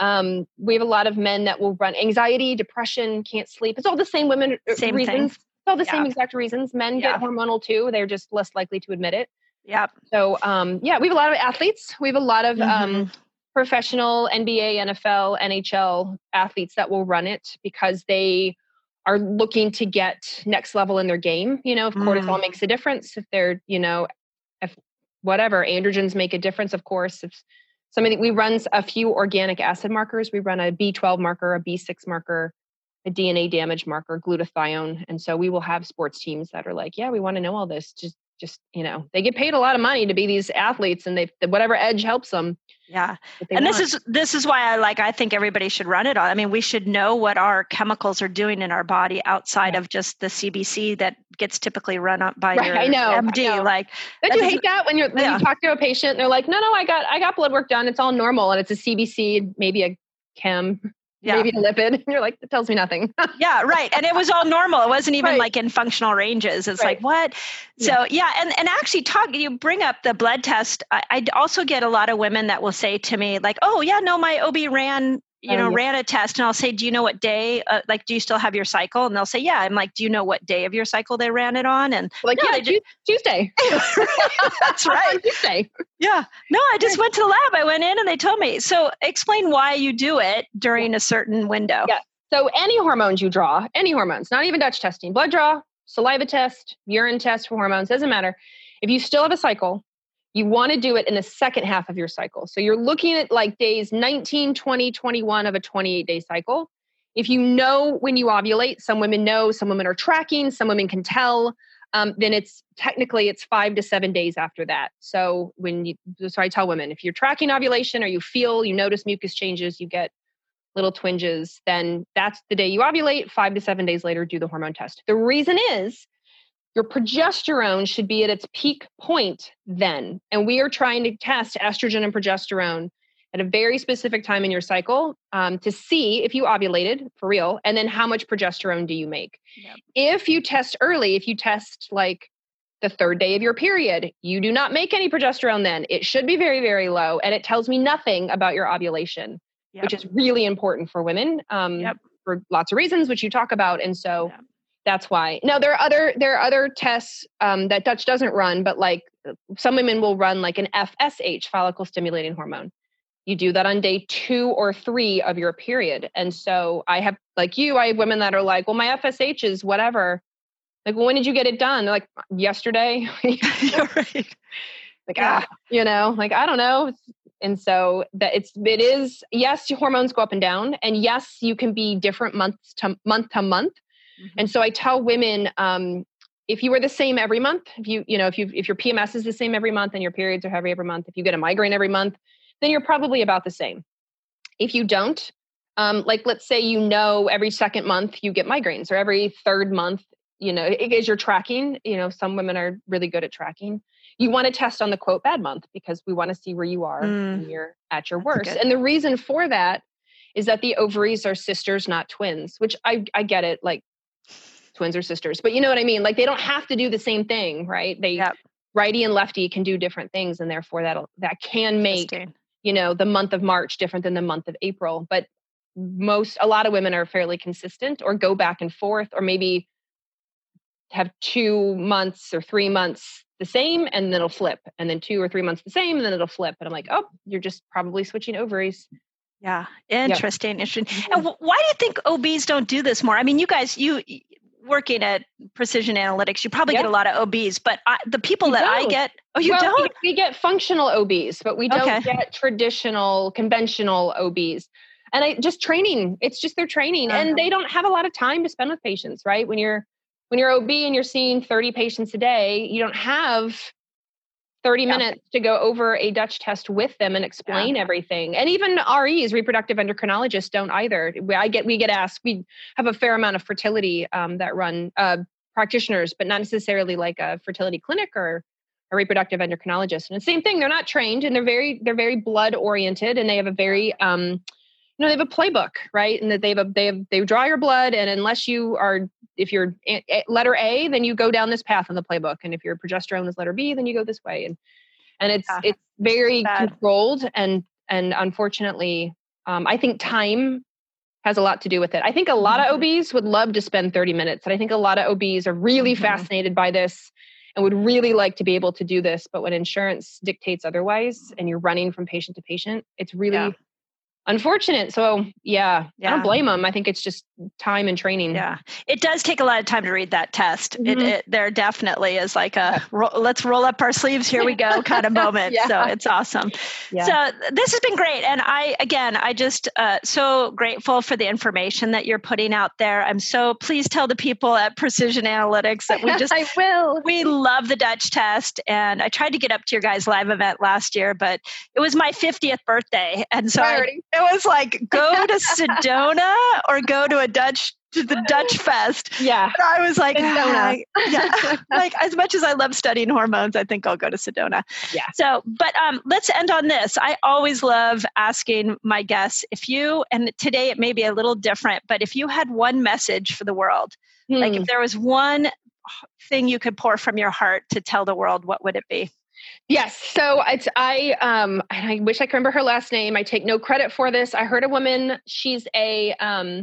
We have a lot of men that will run anxiety, depression, can't sleep. It's all the same reasons. It's all the same exact reasons. Men get hormonal too. They're just less likely to admit it. Yep. So, we have a lot of athletes. We have a lot of professional NBA, NFL, NHL athletes that will run it because they are looking to get next level in their game. You know, if cortisol makes a difference, if they're, you know, if whatever androgens make a difference, of course. If we run a few organic acid markers, we run a B12 marker, a B6 marker, a DNA damage marker, glutathione. And so we will have sports teams that are like, yeah, we want to know all this. Just, you know, they get paid a lot of money to be these athletes, and whatever edge helps them. Yeah. And this is why I think everybody should run it on. I mean, we should know what our chemicals are doing in our body outside of just the CBC that gets typically run up by your MD. Like, don't you hate that when you talk to a patient and they're like, no, I got blood work done. It's all normal. And it's a CBC, maybe a chem. Yeah. Maybe a lipid. And you're like, that tells me nothing. Yeah, right. And it was all normal. It wasn't even like in functional ranges. It's like, what? So and actually you bring up the blood test. I also get a lot of women that will say to me like, oh yeah, no, my OB ran a test. And I'll say, do you know what day, do you still have your cycle? And they'll say, yeah. I'm like, do you know what day of your cycle they ran it on? And Tuesday. That's right. Tuesday. Yeah. No, I just went to the lab. I went in and they told me. So explain why you do it during a certain window. Yeah. So any hormones you draw, any hormones, not even Dutch testing, blood draw, saliva test, urine test for hormones, doesn't matter. If you still have a cycle, you want to do it in the second half of your cycle. So you're looking at like days 19, 20, 21 of a 28-day cycle. If you know when you ovulate, some women know, some women are tracking, some women can tell, then it's 5 to 7 days after that. So I tell women, if you're tracking ovulation or you notice mucus changes, you get little twinges, then that's the day you ovulate. 5 to 7 days later, do the hormone test. The reason is your progesterone should be at its peak point then. And we are trying to test estrogen and progesterone at a very specific time in your cycle to see if you ovulated for real, and then how much progesterone do you make. Yep. If you test early, if you test like the third day of your period, you do not make any progesterone then. It should be very, very low. And it tells me nothing about your ovulation, which is really important for women for lots of reasons, which you talk about. And so that's why. Now, there are other tests that Dutch doesn't run, but like some women will run like an FSH, follicle stimulating hormone. You do that on day 2 or 3 of your period. And so I have, like you, I have women that are like, well, my FSH is whatever. Like, well, when did you get it done? They're like, yesterday. Right. Like, you know, like, I don't know. And so that it is, yes, your hormones go up and down. And yes, you can be different month to month. Mm-hmm. And so I tell women, if you were the same every month, if your PMS is the same every month and your periods are heavy every month, if you get a migraine every month, then you're probably about the same. If you don't, like, let's say, every second month you get migraines, or every third month, as you're tracking, some women are really good at tracking. You want to test on the quote bad month, because we want to see where you are when you're at your worst. And the reason for that is that the ovaries are sisters, not twins, which I get it. Like, twins are sisters, but you know what I mean? Like, they don't have to do the same thing, right? Righty and lefty can do different things. And therefore that can make, the month of March different than the month of April. But a lot of women are fairly consistent, or go back and forth, or maybe have 2 months or 3 months the same, and then it'll flip, and then 2 or 3 months the same, and then it'll flip. And I'm like, oh, you're just probably switching ovaries. Yeah. Interesting. And why do you think OBs don't do this more? I mean, you guys, you working at Precision Analytics, you probably get a lot of OBs, but the people I get, don't? We get functional OBs, but we don't get traditional, conventional OBs. And it's just their training, and they don't have a lot of time to spend with patients, right? When you're OB and you're seeing 30 patients a day, you don't have 30 minutes to go over a Dutch test with them and explain everything. And even REs, reproductive endocrinologists, don't either. We get asked, we have a fair amount of fertility that run practitioners, but not necessarily like a fertility clinic or a reproductive endocrinologist. And the same thing, they're not trained, and they're very blood oriented, and they have a very, they have a playbook, right? And that they draw your blood, and if you're letter A, then you go down this path in the playbook. And if your progesterone is letter B, then you go this way. And it's very controlled. And unfortunately, I think time has a lot to do with it. I think a lot of OBs would love to spend 30 minutes. And I think a lot of OBs are really fascinated by this and would really like to be able to do this. But when insurance dictates otherwise, and you're running from patient to patient, it's really unfortunate. So I don't blame them. I think it's just time and training. Yeah. It does take a lot of time to read that test. There definitely is like a let's roll up our sleeves. Here we go kind of moment. So it's awesome. Yeah. So this has been great. And I just so grateful for the information that you're putting out there. I'm so please tell the people at Precision Analytics that we love the Dutch test. And I tried to get up to your guys' live event last year, but it was my 50th birthday. And so it was like, go to Sedona or go to the Dutch Fest. Yeah. And I was like, like, as much as I love studying hormones, I think I'll go to Sedona. Yeah. So, but let's end on this. I always love asking my guests, and today it may be a little different, but if you had one message for the world, like if there was one thing you could pour from your heart to tell the world, what would it be? Yes. So I wish I could remember her last name. I take no credit for this. I heard a woman, she's her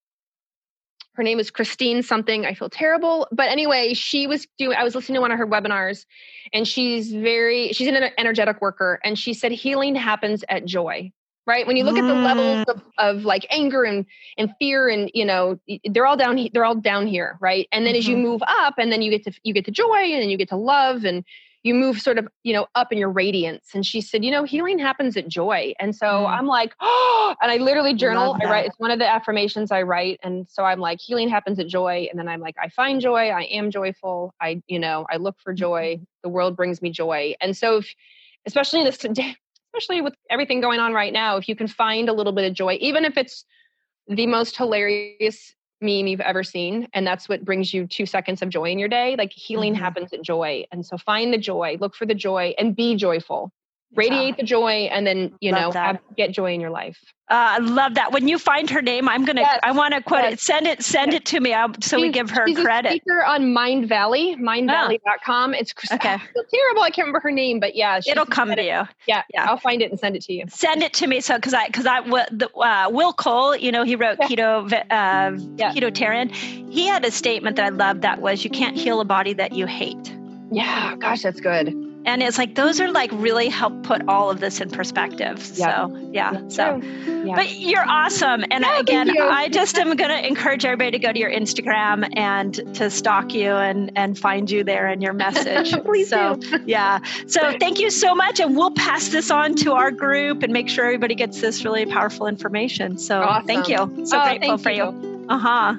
name is Christine something. I feel terrible. But anyway, I was listening to one of her webinars, and she's an energetic worker. And she said, healing happens at joy, right? When you look at the levels of like anger and fear, and, they're all down here. Right. And then as you move up, and then you get to joy, and then you get to love, and you move sort of, up in your radiance. And she said, healing happens at joy. And so I'm like, oh, and I literally journal. I write, it's one of the affirmations I write. And so I'm like, healing happens at joy. And then I'm like, I find joy. I am joyful. I look for joy. The world brings me joy. And so especially with everything going on right now, if you can find a little bit of joy, even if it's the most hilarious meme you've ever seen, and that's what brings you 2 seconds of joy in your day, like healing happens at joy. And so find the joy, look for the joy, and be joyful. radiate the joy, and then, get joy in your life. I love that. When you find her name, I want to quote it. Send it to me we give her credit. She's a speaker on mindvalley.com. It's okay. I feel terrible. I can't remember her name, but it'll come to you. Yeah, I'll find it and send it to you. Send it to me. So, because Will Cole, he wrote Ketotarian. He had a statement that I loved that was, you can't heal a body that you hate. Yeah, gosh, that's good. And it's like, those are like really help put all of this in perspective. So, but you're awesome. And again, I just am going to encourage everybody to go to your Instagram and to stalk you and find you there in your message. Please do. Yeah. So thank you so much. And we'll pass this on to our group and make sure everybody gets this really powerful information. So Thank you. So grateful for you. Uh-huh.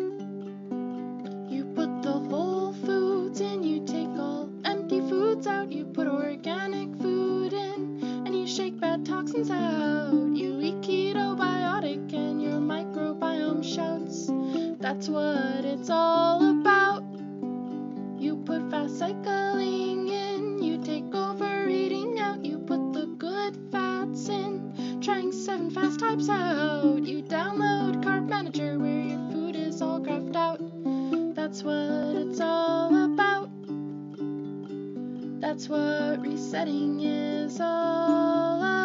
You put the whole foods in, you take all empty foods out, you put organic food in, and you shake bad toxins out. You eat ketobiotic and your microbiome shouts. That's what it's all about. You put fast cycling in, you take overeating out, you put the good fats in, trying 7 fast types out. You download Carb Manager where your food is all graphed out. That's what it's all about. That's what resetting is all about.